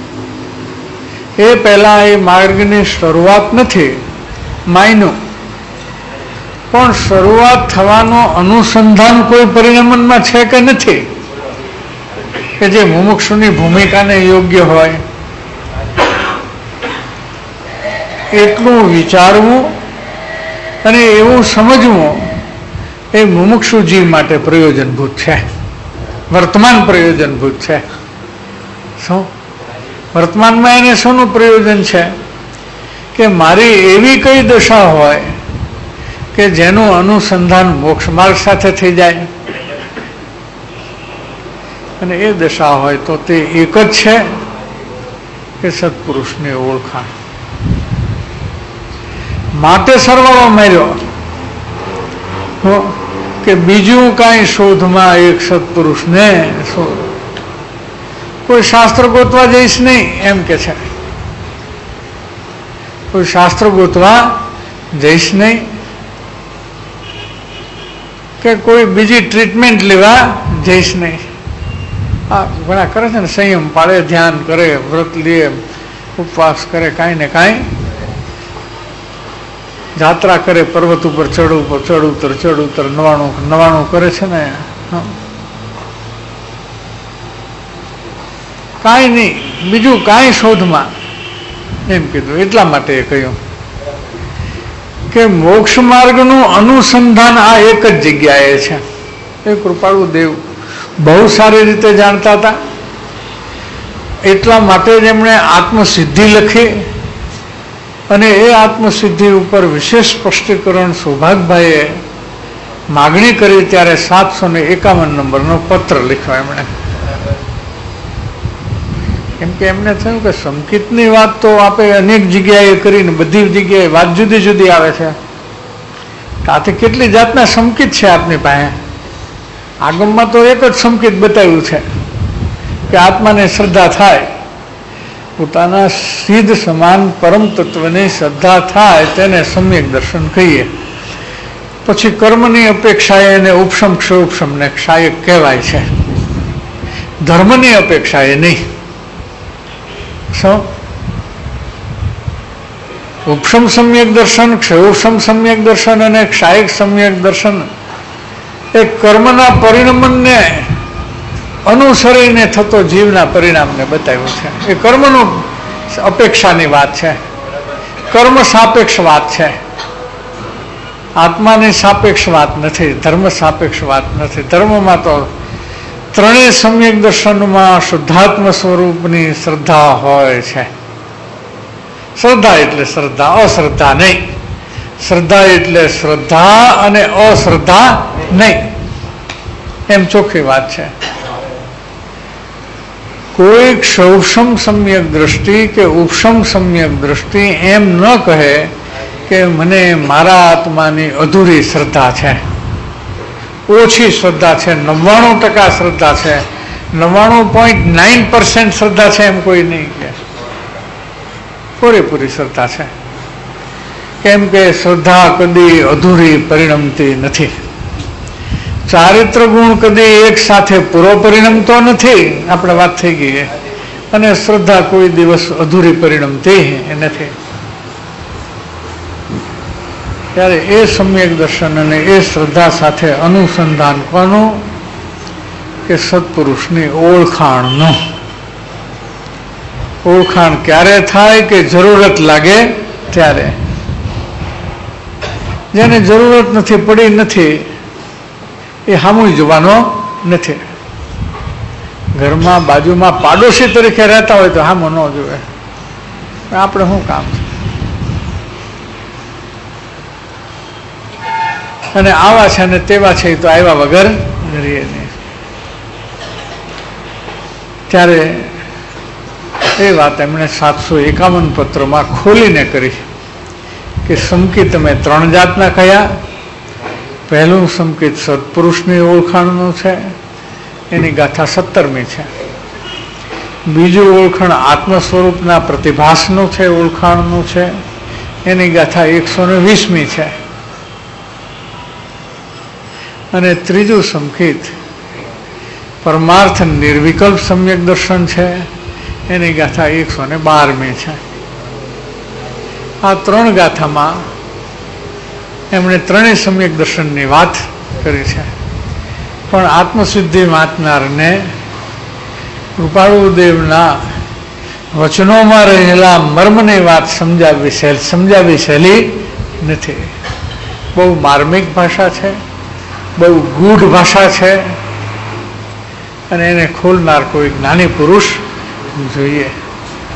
એ પહેલા એ માર્ગની શરૂઆત નથી, માયનું. પણ શરૂઆત થવાનો અનુસંધાન કોઈ પરિણામમાં છે કે નથી કે જે મુમુક્ષુની ભૂમિકાને યોગ્ય હોય? એટલું વિચારવું અને એવું સમજવું એ મુમુક્ષુજી માટે પ્રયોજનભૂત છે, વર્તમાન પ્રયોજનભૂત છે. શું વર્તમાનમાં એને શોનું પ્રયોજન છે કે મારી એવી કઈ દશા હોય કે જેનું અનુસંધાન મોક્ષ માર્ગ સાથે થઈ જાય, અને એ દશા હોય તો તે એક જ છે કે સત્પુરુષની ઓળખાણ. માટે સરવાળો માર્યો કે બીજું કાંઈ શોધમાં એક સત્પુરુષને શોધ. કોઈ શાસ્ત્ર ગોતવા જઈશ નહીં એમ કે છે, કોઈ શાસ્ત્ર ગોતવા જઈશ નહીં કે કોઈ બીજી ટ્રીટમેન્ટ લેવા જઈશ નહીં. આ ઘણા કરે છે ને, સંયમ પાળે, ધ્યાન કરે, વ્રત લે, ઉપવાસ કરે, કાંઈ ને કાંઈ જાત્રા કરે, પર્વત ઉપર ચડ ઉતર નવાણું કરે છે ને. કાંઈ નહીં, બીજું કાંઈ શોધમાં એમ કીધું. એટલા માટે કહ્યું કે મોક્ષ માર્ગનું અનુસંધાન આ એક જ જગ્યાએ છે. એ કૃપાળુ દેવ બહુ સારી રીતે જાણતા હતા. એટલા માટે જ એમણે આત્મસિદ્ધિ લખી, અને એ આત્મસિદ્ધિ ઉપર વિશેષ સ્પષ્ટીકરણ સૌભાગભાઈએ માગણી કરી ત્યારે 751 નંબરનો પત્ર લખ્યો એમણે. કેમ કે એમને થયું કે સંકિતની વાત તો આપણે અનેક જગ્યાએ કરીને બધી જગ્યાએ વાત જુદી જુદી આવે છે. આથી કેટલી જાતના સંકિત છે આપની પાસે. આગમમાં તો એક જ સંકિત બતાવ્યું છે કે આત્માને શ્રદ્ધા થાય, પોતાના સિદ્ધ સમાન પરમ તત્વની શ્રદ્ધા થાય તેને સમ્યક દર્શન કહીએ. પછી કર્મની અપેક્ષાએ એને ઉપશમ ક્ષયોપશમને ક્ષાયક કહેવાય છે, ધર્મની અપેક્ષાએ નહીં. ઉપશમ સમ્યક દર્શન, ક્ષયોપશમ સમ્યક દર્શન અને ક્ષાયક સમ્યક દર્શન એ કર્મના પરિણમને અનુસરીને થતો જીવના પરિણામને બતાવ્યું છે. એ કર્મનો અપેક્ષાની વાત છે, કર્મ સાપેક્ષ વાત છે, આત્માની સાપેક્ષ વાત નથી, ધર્મ સાપેક્ષ વાત નથી. ધર્મમાં તો ત્રણેય સમ્યક દર્શનમાં શુદ્ધાત્મ સ્વરૂપની શ્રદ્ધા હોય છે. શ્રદ્ધા એટલે શ્રદ્ધા, અશ્રદ્ધા નહીં. શ્રદ્ધા એટલે શ્રદ્ધા અને અશ્રદ્ધા નહીં, એમ ચોખ્ખી વાત છે. કોઈ ક્ષૌષમ સમ્યક દ્રષ્ટિ કે ઉપશમ સમ્યક દ્રષ્ટિ એમ ન કહે કે મને મારા આત્માની અધૂરી શ્રદ્ધા છે, ઓછી શ્રદ્ધા છે, 99% શ્રદ્ધા છે, 99.9% શ્રદ્ધા છે, એમ કોઈ નહીં કે. પૂરેપૂરી શ્રદ્ધા છે. કેમ કે શ્રદ્ધા કદી અધૂરી પરિણમતી નથી. ચારિત્ર ગુણ કદી એક સાથે પૂરો પરિણમતો નથી, આપણે વાત થઈ ગઈ. અને શ્રદ્ધા કોઈ દિવસ અધૂરી પરિણમતી નથી. ત્યારે એ સમ્યક દર્શન અને એ શ્રદ્ધા સાથે અનુસંધાન કોનું કે સત્પુરુષની ઓળખાણનું. ઓળખાણ ક્યારે થાય કે જરૂરત લાગે ત્યારે. જેને જરૂરત નથી, પડી નથી, એ સામું જોવાનો નથી. ઘરમાં બાજુમાં પાડોશી તરીકે રહેતા હોય તો સામું ન જોવે, આપણે શું કામ છે. અને આવા છે ને તેવા છે તો આવ્યા વગર રહીએ નહીં. ત્યારે એ વાત એમણે 751 પત્રમાં ખોલીને કરી કે સંકિત અમે 3 જાતના કયા. પહેલું સંકિત સત્પુરુષની ઓળખાણનું છે, એની ગાથા 17મી છે. બીજું ઓળખાણ આત્મ સ્વરૂપના પ્રતિભાસનું છે, ઓળખાણનું છે, એની ગાથા 120મી છે. અને ત્રીજું સંકિત પરમાર્થ નિર્વિકલ્પ સમ્યક દર્શન છે, એની ગાથા 112મી છે. આ 3 ગાથામાં એમણે ત્રણેય સમ્યક દર્શનની વાત કરી છે. પણ આત્મસિદ્ધિ વાંચનારને કૃપાળુદેવના વચનોમાં રહેલા મર્મની વાત સમજાવી સહેલી નથી. બહુ માર્મિક ભાષા છે, બહુ ગૂઢ ભાષા છે, અને એને ખોલનાર કોઈ જ્ઞાની પુરુષ જોઈએ.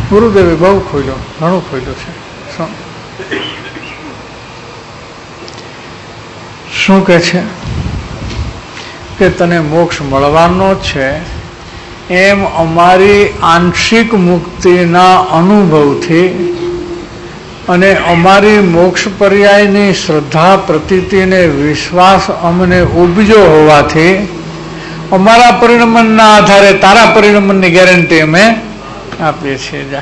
ગુરુદેવે બહુ ખોલ્યો, ઘણું ખોલ્યું છે. શું કહે છે કે તને મોક્ષ મળવાનો છે, એમ અમારી આંશિક મુક્તિના અનુભવથી અને અમારી મોક્ષ પર્યાયની શ્રદ્ધા પ્રતીતિને વિશ્વાસ અમને ઉપજો હોવાથી અમારા પરિણમનના આધારે તારા પરિણમનની ગેરંટી અમે આપીએ છીએ. જા,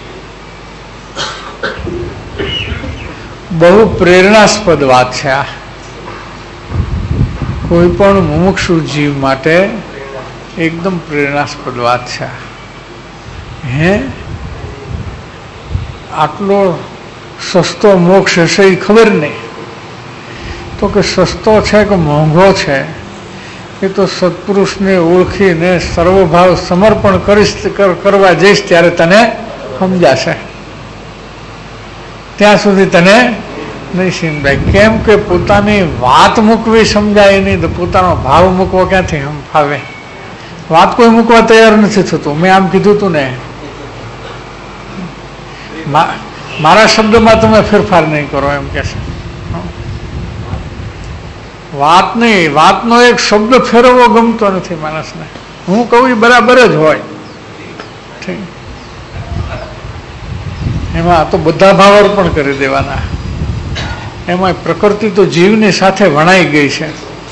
બહુ પ્રેરણાસ્પદ વાત છે આ. કોઈ પણ મુમુક્ષુ જીવ માટે એકદમ પ્રેરણાસ્પદ વાત છે. હે, આટલો સસ્તો મોક્ષ હશે એ ખબર નહીં. તો કે સસ્તો છે કે મોંઘો છે એ તો સત્પુરુષને ઓળખીને સર્વભાવ સમર્પણ કરવા જઈશ ત્યારે તને સમજાશે. ત્યાં સુધી તને નહીં સમજાય. કેમ કે પોતાની વાત મૂકવી સમજાય નહીં તો પોતાનો ભાવ મૂકવો ક્યાંથી ફાવે? વાત કોઈ મૂકવા તૈયાર નથી થતું. મેં આમ કીધું હતું ને, મારા શબ્દમાં તમે ફેરફાર નહીં કરો એમ કે છે. વાત નહીં, વાતનો એક શબ્દ ફેરવવો ગમતો નથી માણસને. હું કહું એ બરાબર જ હોય. એમાં તો બધા ભાવ અર્પણ કરી દેવાના. એમાં પ્રકૃતિ તો જીવની સાથે વણાઈ ગઈ છે.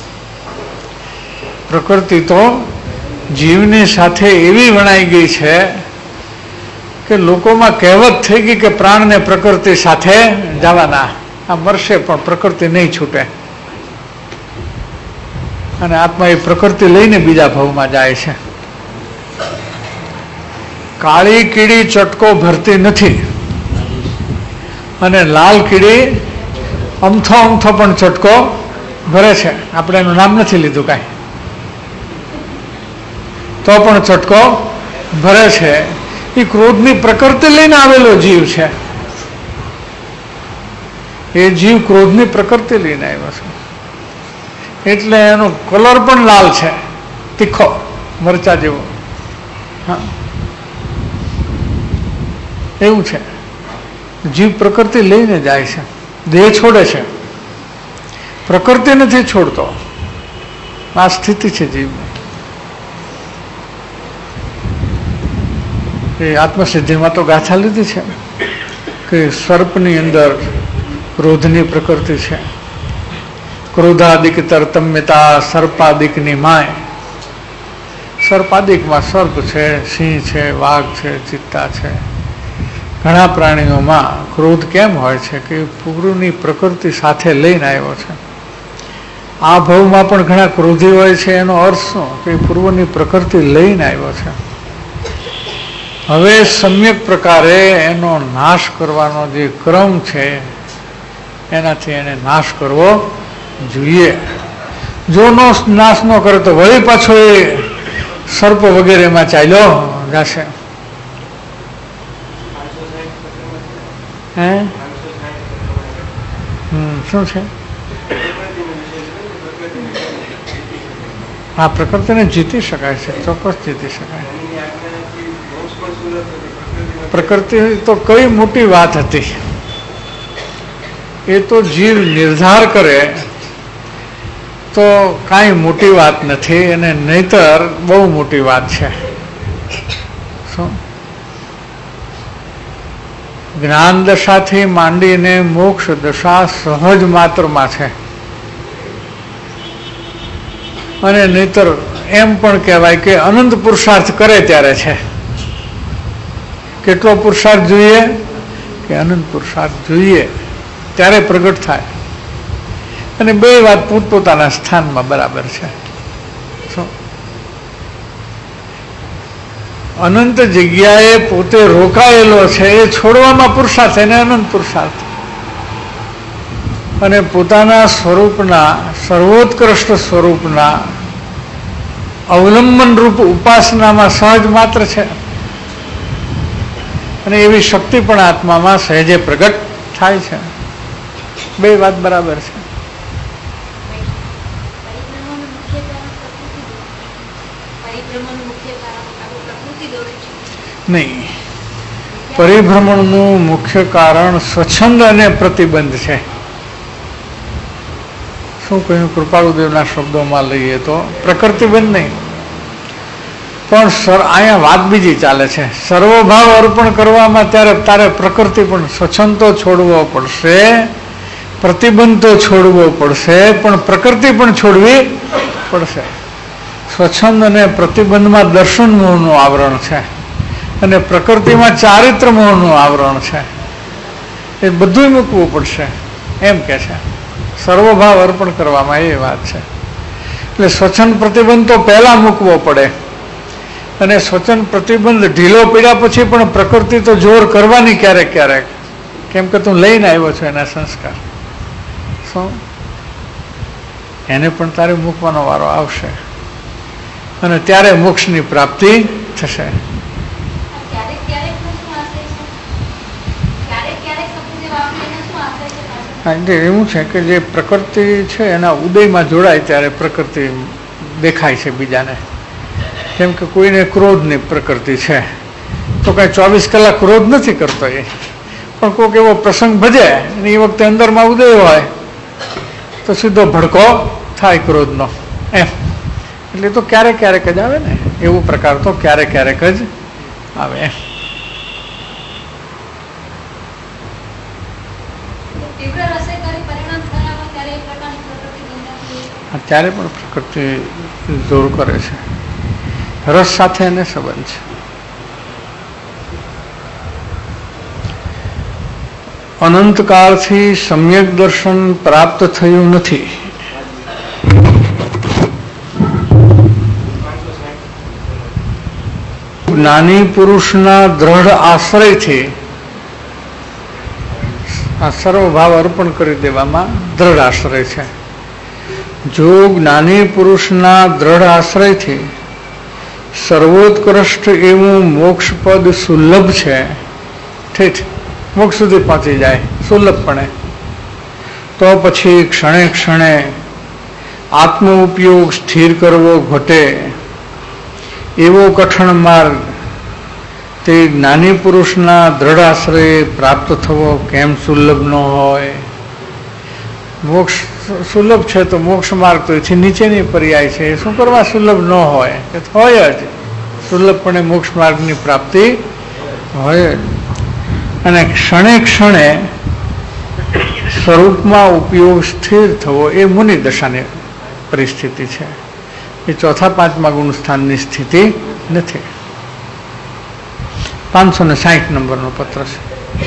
પ્રકૃતિ તો જીવની સાથે એવી વણાઈ ગઈ છે કે લોકોમાં કહેવત થઈ ગઈ કે પ્રાણને પ્રકૃતિ સાથે જવાના. આ મરશે પણ પ્રકૃતિ નહીં છૂટે. અને આત્મા એ પ્રકૃતિ લઈને બીજા ભાવમાં જાય છે. કાળી કીડી ચટકો ભરતી નથી અને લાલ કીડી અમથો અમથો પણ ચટકો ભરે છે. આપણે એનું નામ નથી લીધું કાંઈ, તો પણ ચટકો ભરે છે. એ ક્રોધની પ્રકૃતિ લઈને આવેલો જીવ છે. એ જીવ ક્રોધની પ્રકૃતિ લઈને આવ્યો છે. એટલે એનો કલર પણ લાલ છે, તીખો મરચા જેવો. હા, એવું છે. જીવ પ્રકૃતિ લઈને જાય છે, દેહ છોડે છે, પ્રકૃતિ નથી છોડતો. આ સ્થિતિ છે જીવની. એ આત્મસિદ્ધિમાં તો ગાથા લીધી છે કે સર્પની અંદર ક્રોધની પ્રકૃતિ છે. ક્રોધાદિક તરતમ્યતા સર્પાદિકની માય. સર્પાદિકમાં સર્પ છે, સિંહ છે, વાઘ છે, ચિત્તા છે. ઘણા પ્રાણીઓમાં ક્રોધ કેમ હોય છે કે પૂર્વની પ્રકૃતિ સાથે લઈને આવ્યો છે. આ ભાવમાં પણ ઘણા ક્રોધી હોય છે. એનો અર્થ શું કે પૂર્વની પ્રકૃતિ લઈને આવ્યો છે. હવે સમ્યક પ્રકારે એનો નાશ કરવાનો જે ક્રમ છે એનાથી એને નાશ કરવો જોઈએ. જો નાશ ન કરે તો વળી પાછો એ સર્પ વગેરેમાં ચાલ્યો જશે. હે, શું છે? આ પ્રકૃતિને જીતી શકાય છે, ચોક્કસ જીતી શકાય. પ્રકૃતિ તો કઈ મોટી વાત હતી. એ તો જીવ નિર્ધાર કરે તો કાંઈ મોટી વાત નથી, અને નહીતર બહુ મોટી વાત છે. શું? જ્ઞાન દશાથી માંડીને મોક્ષ દશા સહજ માત્રમાં છે. અને નહીતર એમ પણ કહેવાય કે અનંત પુરુષાર્થ કરે ત્યારે છે. કેટલો પુરુષાર્થ જોઈએ? કે અનંત પુરુષાર્થ જોઈએ ત્યારે પ્રગટ થાય. અને બે વાત પોતપોતાના સ્થાનમાં બરાબર છે. શું? અનંત જગ્યાએ પોતે રોકાયેલો છે એ છોડવામાં પુરુષાર્થ, એને અનંત પુરુષાર્થ. અને પોતાના સ્વરૂપના, સર્વોત્કૃષ્ટ સ્વરૂપના અવલંબન રૂપ ઉપાસનામાં સહજ માત્ર છે. અને એવી શક્તિ પણ આત્મામાં સહેજે પ્રગટ થાય છે. બે વાત બરાબર છે. નહીં, પરિભ્રમણનું મુખ્ય કારણ સ્વચ્છંદ અને પ્રતિબંધ છે. શું કહ્યું કૃપાળુદેવના શબ્દોમાં લઈએ તો પ્રકૃતિબંધ નહીં, પણ અહીંયા વાત બીજી ચાલે છે. સર્વભાવ અર્પણ કરવામાં ત્યારે તારે પ્રકૃતિ પણ સ્વચ્છંદ તો છોડવો પડશે, પ્રતિબંધ તો છોડવો પડશે, પણ પ્રકૃતિ પણ છોડવી પડશે. સ્વચ્છંદ અને પ્રતિબંધમાં દર્શન મોહનું આવરણ છે અને પ્રકૃતિમાં ચારિત્ર મોહનું આવરણ છે. એ બધું મૂકવું પડશે એમ કે છે. સર્વભાવ અર્પણ કરવામાં એ વાત છે. એટલે સ્વચ્છંદ પ્રતિબંધ તો પહેલા મૂકવો પડે અને સ્વચ્છંદ પ્રતિબંધ ઢીલો પડ્યા પછી પણ પ્રકૃતિ તો જોર કરવાની ક્યારેક ક્યારેક, કેમ કે તું લઈને આવ્યો છો એના સંસ્કાર. શું એને પણ તારે મૂકવાનો વારો આવશે અને ત્યારે મોક્ષની પ્રાપ્તિ થશે. એટલે એવું છે કે જે પ્રકૃતિ છે એના ઉદયમાં જોડાય ત્યારે પ્રકૃતિ દેખાય છે બીજાને. જેમ કે કોઈને ક્રોધની પ્રકૃતિ છે તો કાંઈ 24 કલાક ક્રોધ નથી કરતો એ, પણ કોઈક એવો પ્રસંગ ભજે અને એ વખતે અંદરમાં ઉદય હોય તો સીધો ભડકો થાય ક્રોધનો એમ. એટલે તો ક્યારેક ક્યારેક જ આવે ને, એવું પ્રકાર તો ક્યારેક ક્યારેક જ આવે. ત્યારે પણ પ્રકૃતિ જોર કરે છે, રસ સાથે એને સંબંધ છે. અનંતકાળથી સમ્યક દર્શન પ્રાપ્ત થયું નથી. જ્ઞાની પુરુષના દ્રઢ આશ્રયથી આ સર્વભાવ અર્પણ કરી દેવામાં દ્રઢ આશ્રય છે. જો જ્ઞાની પુરુષના દ્રઢ આશ્રયથી સર્વોત્કૃષ્ટ એવું મોક્ષપદ સુલભ છે, ઠીક મોક્ષ સુધી પહોંચી જાય સુલભપણે, તો પછી ક્ષણે ક્ષણે આત્મ ઉપયોગ સ્થિર કરવો ઘટે એવો કઠણ માર્ગ તે જ્ઞાની પુરુષના દ્રઢ આશ્રયે પ્રાપ્ત થવો કેમ સુલભ ન હોય? મોક્ષ સુલભ છે તો મોક્ષ માર્ગ તો એથી નીચેની પર્યાય છે, એ શું કરવા સુલભ ન હોય? એ હોય જ સુલભપણે મોક્ષ માર્ગની પ્રાપ્તિ હોય જ. અને ક્ષણે ક્ષણે સ્વરૂપમાં ઉપયોગ સ્થિર થવો એ મુનિ દશાની પરિસ્થિતિ છે, એ ચોથા પાંચમા ગુણસ્થાનની સ્થિતિ નથી. 560 નંબરનો પત્ર છે.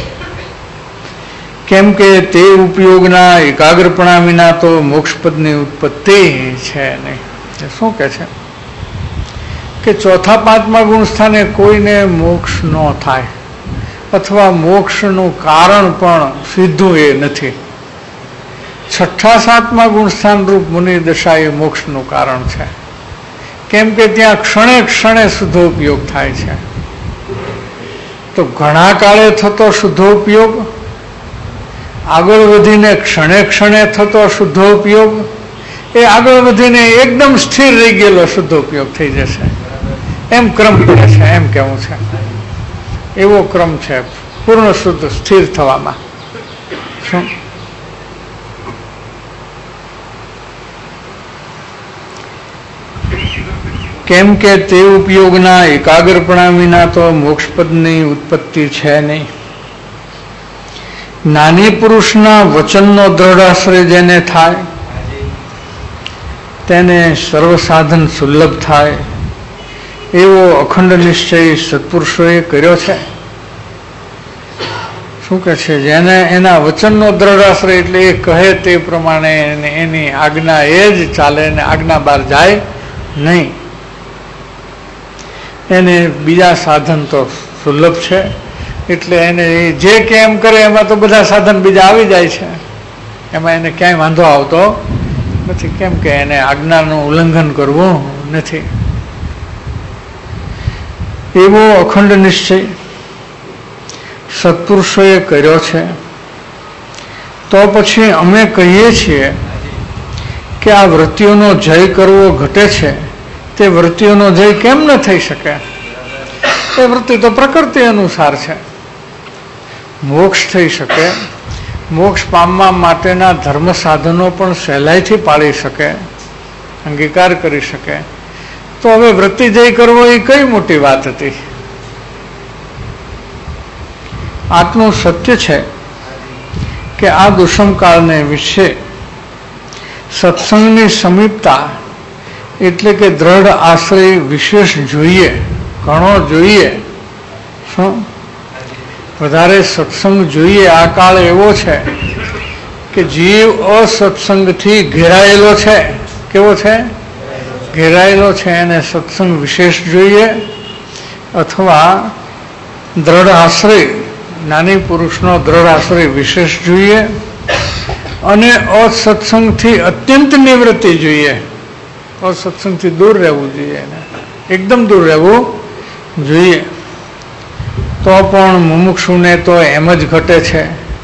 કેમ કે તે ઉપયોગના એકાગ્રપણા વિના તો મોક્ષપદની ઉત્પત્તિ છે નહીં. શું કે છે કે ચોથા પાંચમા ગુણસ્થાને કોઈને મોક્ષ ન થાય અથવા મોક્ષનું કારણ પણ સીધું એ નથી. છઠ્ઠા સાતમા ગુણસ્થાન રૂપ મુનિ દશા એ મોક્ષનું કારણ છે. કેમ કે ત્યાં ક્ષણે ક્ષણે શુદ્ધોપયોગ થાય છે. તો ઘણા કાળે થતો શુદ્ધોપયોગ, આગળ વધીને ક્ષણે ક્ષણે થતો શુદ્ધોપયોગ, એ આગળ વધીને એકદમ સ્થિર રહી ગયેલો શુદ્ધોપયોગ થઈ જશે. એમ ક્રમ પડે છે, એમ કેવું છે. એવો ક્રમ છે પૂર્ણ શુદ્ધ સ્થિર થવામાં. શું કેમ કે તે ઉપયોગના એકાગ્રપણા વિના તો મોક્ષપદની ઉત્પત્તિ છે નહીં. જ્ઞાની પુરુષના વચનનો દ્રઢ આશ્રય જેને થાય તેને સર્વસાધન સુલભ થાય એવો અખંડ નિશ્ચય સત્પુરુષોએ કર્યો છે. શું કે છે? જેને એના વચનનો દ્રઢ આશ્રય એટલે એ કહે તે પ્રમાણે એની આજ્ઞા એ જ ચાલે ને આજ્ઞા બહાર જાય નહીં. એને બીજા સાધન તો સુલભ છે, એટલે એને જે કેમ કરે એમાં તો બધા સાધન બીજા આવી જાય છે, એમાં એને ક્યાંય વાંધો આવતો નથી. કેમ કે એને આજ્ઞાનું ઉલ્લંઘન કરવું નથી. એવો અખંડ નિશ્ચય સત્પુરુષોએ કર્યો છે. તો પછી અમે કહીએ છીએ કે આ વૃત્તિઓનો જય કરવો ઘટે છે, તે વૃત્તિઓનો જય કેમ ન થઈ શકે? એ વૃત્તિ તો પ્રકૃતિ અનુસાર છે. મોક્ષ થઈ શકે, મોક્ષ પામવા માટેના ધર્મ સાધનો પણ સહેલાઈથી પાળી શકે, અંગીકાર કરી શકે, તો હવે વૃત્તિજય કરવો એ કઈ મોટી વાત હતી. આટલું સત્ય છે કે આ દુષ્મકાળને વિશે સત્સંગની સમીપતા એટલે કે દ્રઢ આશ્રય વિશેષ જોઈએ, ઘણો જોઈએ. શું વધારે સત્સંગ જોઈએ? આ કાળ એવો છે કે જીવ અસત્સંગથી ઘેરાયેલો છે. કેવો છે? ઘેરાયેલો છે. એને સત્સંગ વિશેષ જોઈએ અથવા દ્રઢ આશ્રય, જ્ઞાની પુરુષનો દ્રઢ આશ્રય વિશેષ જોઈએ અને અસત્સંગથી અત્યંત નિવૃત્તિ જોઈએ. અસત્સંગથી દૂર રહેવું જોઈએ, એકદમ દૂર રહેવું જોઈએ. તો પણ મુમુક્ષુને તો એમ જ ઘટે છે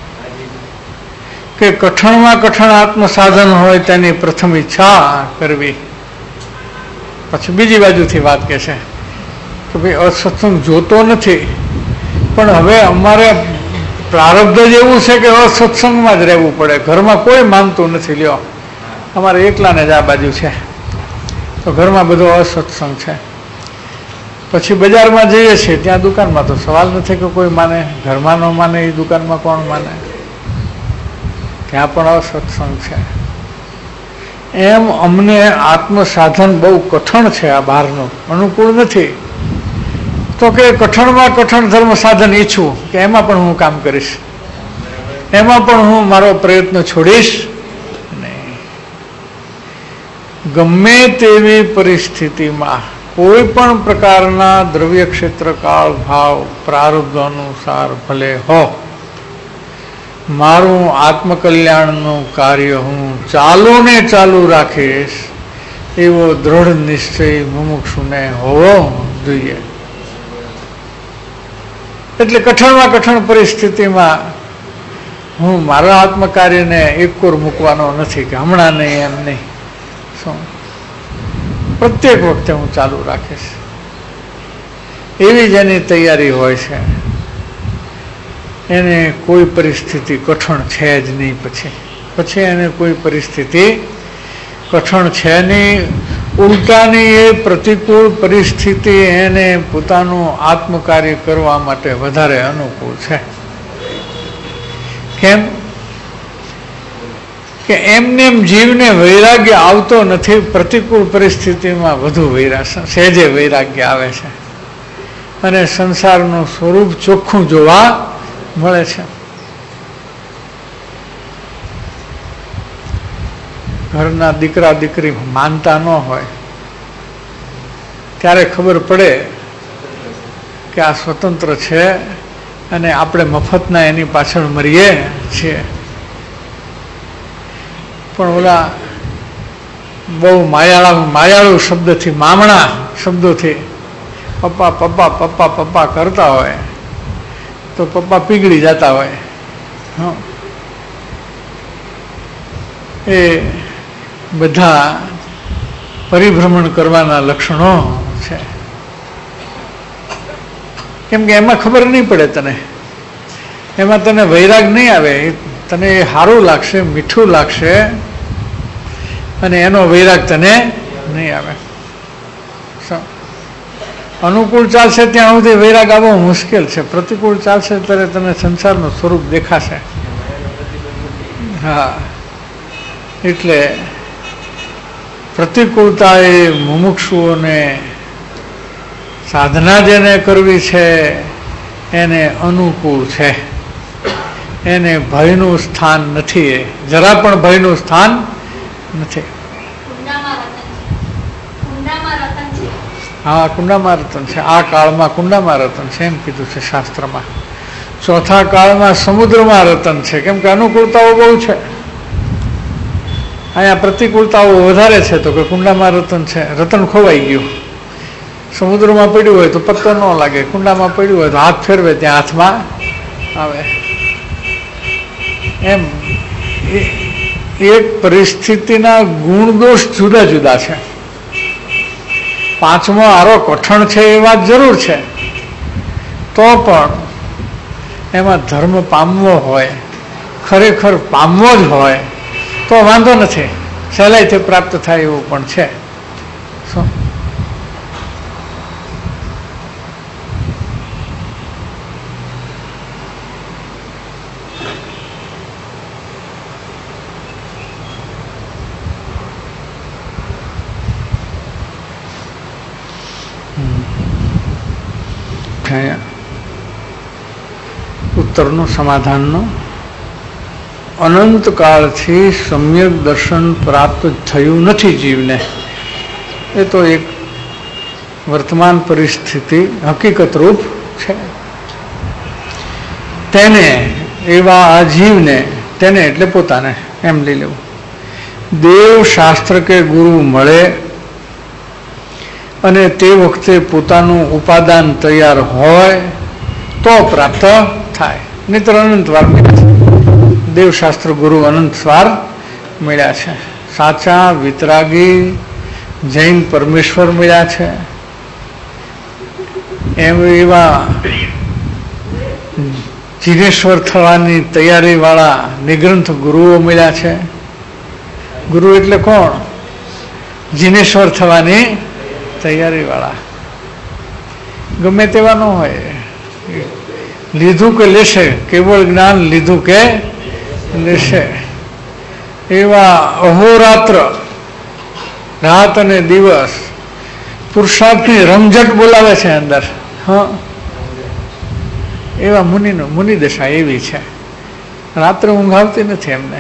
કે કઠણમાં કઠણ આત્મસાધન હોય તેની પ્રથમ ઈચ્છા કરવી. પછી બીજી બાજુથી વાત કહે છે કે ભાઈ અસત્સંગ જોતો નથી, પણ હવે અમારે પ્રારબ્ધ જ એવું છે કે અસત્સંગમાં જ રહેવું પડે, ઘરમાં કોઈ માનતું નથી. લ્યો, અમારે એકલાને જ આ બાજુ છે, તો ઘરમાં બધો અસત્સંગ છે. પછી બજારમાં જઈએ છીએ, ત્યાં દુકાનમાં તો સવાલ નથી કે કોઈ માને, ઘરમાં ન માને એ દુકાનમાં કોણ માને? ત્યાં પણ અસત્સંગ છે. એમ અમને આત્મસાધન બહુ કઠણ છે, આ બહારનું અનુકૂળ નથી. તો કે કઠણમાં કઠણ ધર્મ સાધન ઈચ્છું કે એમાં પણ હું કામ કરીશ, એમાં પણ હું મારો પ્રયત્ન છોડીશ નહીં. ગમે તેવી પરિસ્થિતિમાં કોઈ પણ પ્રકારના દ્રવ્ય ક્ષેત્ર કાળ ભાવ પ્રારબ્ધ અનુસાર ભલે હો, મારું આત્મકલ્યાણનું કાર્ય હું ચાલુ ને ચાલુ રાખીશ એવો દ્રઢ નિશ્ચય મુમુક્ષુને હોવો જોઈએ. એટલે કઠણમાં કઠણ પરિસ્થિતિમાં હું મારા આત્મકાર્યને એક કોર મૂકવાનો નથી કે હમણાં નહીં, એમ નહીં. શું પ્રત્યેક વખતે હું ચાલુ રાખીશ, એવી જેની તૈયારી હોય છે એને કોઈ પરિસ્થિતિ કઠણ છે જ નહીં. પછી એને કોઈ પરિસ્થિતિ કઠણ છે નહીં. ઉલટાની એ પ્રતિકૂળ પરિસ્થિતિ એને પોતાનું આત્મકાર્ય કરવા માટે વધારે અનુકૂળ છે. કેમ કે એમને એમ જીવને વૈરાગ્ય આવતો નથી, પ્રતિકૂળ પરિસ્થિતિમાં વધુ સહેજે વૈરાગ્ય આવે છે અને સંસારનું સ્વરૂપ ચોખ્ખું જોવા મળે છે. ઘરના દીકરા દીકરી માનતા ન હોય ત્યારે ખબર પડે કે આ સ્વતંત્ર છે અને આપણે મફતના એની પાછળ મરીએ છીએ. પણ ઓલા બહુ માયાળુ શબ્દથી, મામણા શબ્દોથી પપ્પા પપ્પા પપ્પા પપ્પા કરતા હોય તો પપ્પા પીગળી જતા હોય. એ બધા પરિભ્રમણ કરવાના લક્ષણો છે. કેમ કે એમાં ખબર નહીં પડે તને, એમાં તને વૈરાગ નહીં આવે, તને એ સારું લાગશે, મીઠું લાગશે અને એનો વૈરાગ તને નહીં આવે. અનુકૂળ ચાલશે ત્યાં સુધી વૈરાગ આવવો મુશ્કેલ છે, પ્રતિકૂળ ચાલશે ત્યારે તને સંસારનું સ્વરૂપ દેખાશે. હા, એટલે પ્રતિકૂળતા એ મુમુક્ષુઓને સાધના જેને કરવી છે એને અનુકૂળ છે. એને ભયનું સ્થાન નથી, જરા પણ ભયનું સ્થાન નથી. હા, કુંડામાં રતન છે. આ કાળમાં કુંડામાં રતન છે એમ કીધું છે શાસ્ત્રમાં. ચોથા કાળમાં સમુદ્રમાં રતન છે, કેમ કે અનુકૂળતાઓ બહુ છે. અહીંયા પ્રતિકૂળતાઓ વધારે છે તો કે કુંડામાં રતન છે. રતન ખોવાઈ ગયું, સમુદ્રમાં પડ્યું હોય તો પત્તો ન લાગે, કુંડામાં પડ્યું હોય તો હાથ ફેરવે ત્યાં હાથમાં આવે. એમ એક પરિસ્થિતિના ગુણ દોષ જુદા જુદા છે. પાંચમો આરો કઠણ છે એ વાત જરૂર છે, તો પણ એમાં ધર્મ પામવો હોય, ખરેખર પામવો જ હોય તો વાંધો નથી, સહેલાઈથી પ્રાપ્ત થાય એવું પણ છે. શું ઉત્તરનું સમાધાનનું અનંતકાળથી સમ્યક દર્શન પ્રાપ્ત થયું નથી જીવને. એ તો એક વર્તમાન પરિસ્થિતિ હકીકત રૂપ છે. તેને એવા આ જીવને, તેને એટલે પોતાને એમ લઈ લેવું, દેવ શાસ્ત્ર કે ગુરુ મળે અને તે વખતે પોતાનું ઉપાદાન તૈયાર હોય તો પ્રાપ્ત થાય. નહીતર અનંતવાર મળ્યા છે, દેવશાસ્ત્ર ગુરુ અનંતવાર મળ્યા છે. સાચા વિતરાગી જૈન પરમેશ્વર મળ્યા છે. એવા જીનેશ્વર થવાની તૈયારીવાળા નિગ્રંથ ગુરુઓ મળ્યા છે. ગુરુ એટલે કોણ? જીનેશ્વર થવાની તૈયારીવાળા. ગમે તેવા ન હોય, લીધું કે લેશે, કેવળ જ્ઞાન લીધું કે લેશે. એવા અહોરાત્ર રાત અને દિવસ પુરુષાર્થની રમઝટ બોલાવે છે અંદર. હા, એવા મુનિ દશા એવી છે. રાત્રે ઊંઘ આવતી નથી એમને,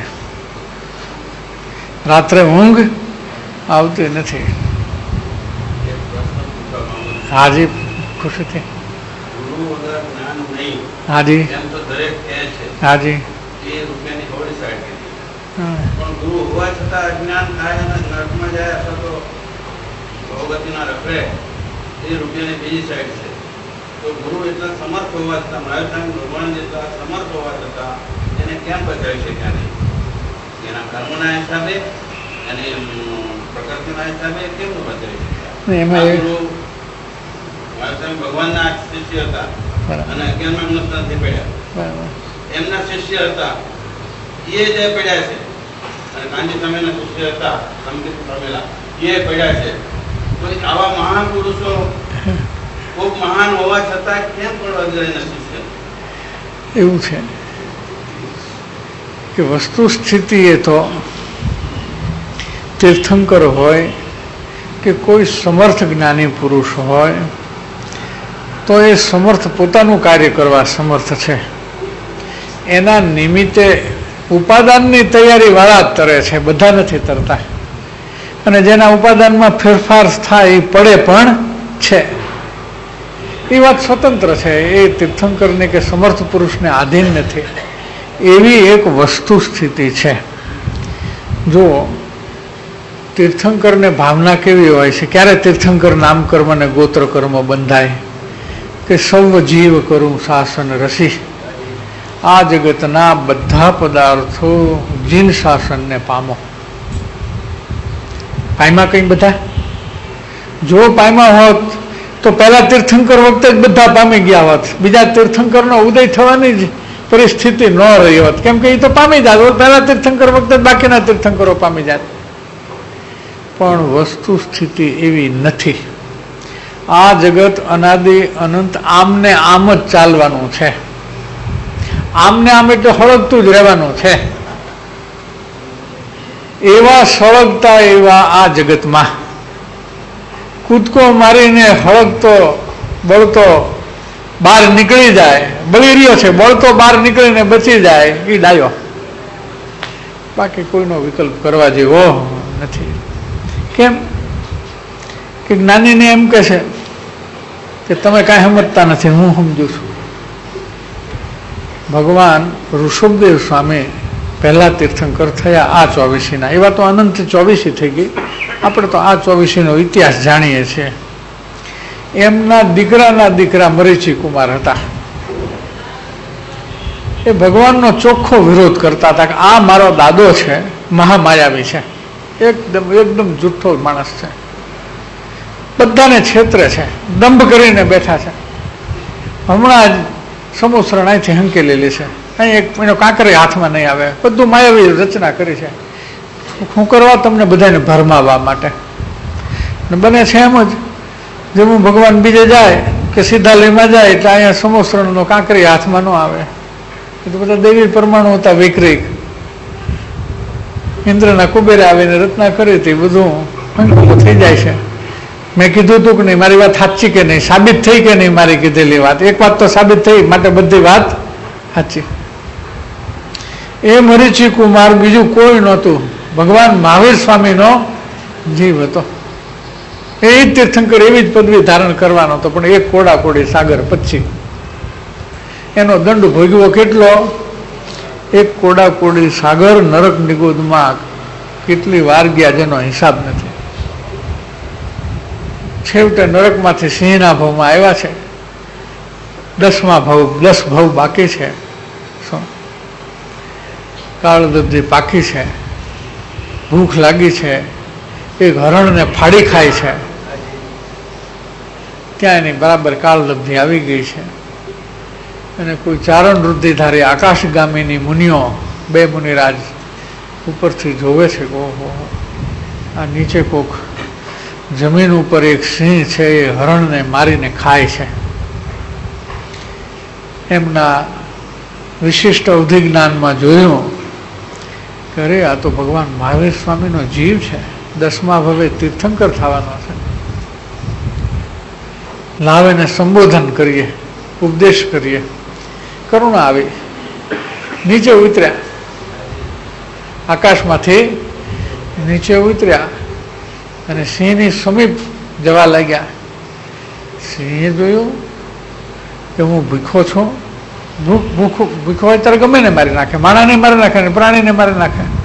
રાત્રે ઊંઘ આવતી નથી. હાજી ખુશીથી હાજી હાજી ગુરુ હોવા છતાં અજ્ઞાન થાય અને નર્કમાં જાય અથવા તો ભોગવતીના રખડે, એ રૂપિયાની બીજી સાઈડ છે. તો ગુરુ એટલા સમર્થ હોવા છતાં, મહારાજ ભગવાન જેટલા સમર્થ હોવા છતાં એને કેમ બચાવી શક્યા નહીં? એના કર્મના હિસાબે અને પ્રકૃતિના હિસાબે કેમ બચાવી શક્યા? ભગવાનના શિષ્ય હતા અને 11મા ગુણસ્તરથી પડ્યા. એમના શિષ્ય હતા, એ જે પડ્યા છે, અને ગાંધી સામેના શિષ્ય હતા સંકેત પ્રમેલા, એ પડ્યા છે. તો આવા મહાન પુરુષો ખૂબ મહાન હોવા છતાં કેમ પણ અગ્રહીના શિષ્ય? એવું છે કે વસ્તુ સ્થિતિ એ તો તીર્થંકર હોય કે કોઈ સમર્થ જ્ઞાની પુરુષ હોય તો એ સમર્થ પોતાનું કાર્ય કરવા સમર્થ છે. એના નિમિત્તે ઉપાદાનની તૈયારી વાળા જ તરે છે, બધા નથી તરતા. અને જેના ઉપાદાનમાં ફેરફાર થાય એ પડે પણ છે. એ વાત સ્વતંત્ર છે, એ તીર્થંકરને કે સમર્થ પુરુષને આધીન નથી. એવી એક વસ્તુ સ્થિતિ છે. જો તીર્થંકરને ભાવના કેવી હોય છે, ક્યારે તીર્થંકર નામ કર્મ અને ગોત્ર કર્મ બંધાય કે સૌ જીવ કરું શાસન રસી, આ જગતના બધા પદાર્થો જીન શાસનને પામો. પાયમાં કઈ બધા? જો પાયમાં હોત તો પહેલા તીર્થંકર વખતે જ બધા પામી ગયા હોત, બીજા તીર્થંકરનો ઉદય થવાની જ પરિસ્થિતિ ન રહી હોત. કેમ કે એ તો પામી જાત, પહેલા તીર્થંકર વખતે બાકીના તીર્થંકરો પામી જાત. પણ વસ્તુ સ્થિતિ એવી નથી. આ જગત અનાદિ અનંત આમને આમ જ ચાલવાનું છે. આમને આમ એટલે સળગતું જ રહેવાનું છે. એવા સળગતા એવા આ જગતમાં કૂદકો મારીને સળગતો બળતો બહાર નીકળી જાય, બળી રહ્યો છે, બળતો બહાર નીકળીને બચી જાય એ ડાયો. બાકી કોઈનો વિકલ્પ કરવા જેવો નથી. કેમ કે જ્ઞાનીને એમ કહે છે કે તમે કાંઈ સમજતા નથી, હું સમજુ છું. ભગવાન ઋષભદેવ સ્વામી પહેલા તીર્થંકર થયા આ 24ના. એવા તો અનંત 24 થઈ ગઈ. આપણે તો આ 24નો ઇતિહાસ જાણીએ છીએ. એમના દીકરાના દીકરા મરીચી કુમાર હતા. એ ભગવાનનો ચોખ્ખો વિરોધ કરતા હતા કે આ મારો દાદો છે, મહામાયાવી છે, એકદમ જુઠ્ઠો માણસ છે, બધાને છેતરે છે, દંભ કરીને બેઠા છે. હમણાં જ સમોસરણ અહીંથી હંકેલેલી છે, અહીં એક એનો કાંકરે હાથમાં નહીં આવે, બધું માયાવી રચના કરી છે. શું કરવા? તમને બધાને ભરમાવવા માટે. બને છે એમ જ, જેવું ભગવાન બીજે જાય કે સિદ્ધાલયમાં જાય એટલે અહીંયા સમોસરણનો કાંકરી હાથમાં ન આવે. એ તો બધા દેવી પરમાણુ હતા વૈક્રિક. ઇન્દ્રના કુબેરે આવીને રચના કરી હતી, બધું હંકેલું થઈ જાય છે. મેં કીધું હતું કે નહીં, મારી વાત સાચી કે નહીં, સાબિત થઈ કે નહીં મારી કીધેલી વાત? એક વાત તો સાબિત થઈ, માટે બધી વાત સાચી. એ મરીચી કુમાર બીજું કોઈ નહોતું, ભગવાન મહાવીર સ્વામીનો જીવ હતો. એ જ તીર્થંકર એવી જ પદવી ધારણ કરવાનો હતો, પણ એક કોડાકોડી સાગર પછી એનો દંડ ભોગવ્યો કેટલો? એક કોડાકોડી સાગર નરક નિગોદમાં કેટલી વાર ગયા જેનો હિસાબ નથી. છેવટે નરકમાંથી સિંહના ભાવમાં આવ્યા છે. 10મા ભાવ, 10 ભાવ બાકી છે. કાળદબ્ધી પાકી છે, ભૂખ લાગી છે, એક હરણને ફાડી ખાય છે. ત્યાં એની બરાબર કાળદબ્ધી આવી ગઈ છે. અને કોઈ ચારણ વૃદ્ધિધારી આકાશગામીની મુનિઓ, 2 મુનિરાજ ઉપરથી જોવે છે કે ઓહો, આ નીચે કોક જમીન ઉપર એક સિંહ છે, એ હરણને મારીને ખાય છે. એમના વિશિષ્ટ અવધિ જ્ઞાનમાં જોયું કે અરે આ તો ભગવાન મહાવીર સ્વામીનો જીવ છે, 10મા ભવે તીર્થંકર થવાનો છે. લાવીને સંબોધન કરીએ, ઉપદેશ કરીએ. કરુણા આવી, નીચે ઉતર્યા, આકાશમાંથી નીચે ઉતર્યા અને સિંહની સમીપ જવા લાગ્યા. સિંહે જોયું કે હું ભૂખો છું, ભૂખો હોય ત્યારે ગમે ને મારી નાખે, માણાને મારી નાખે ને પ્રાણીને મારી નાખે.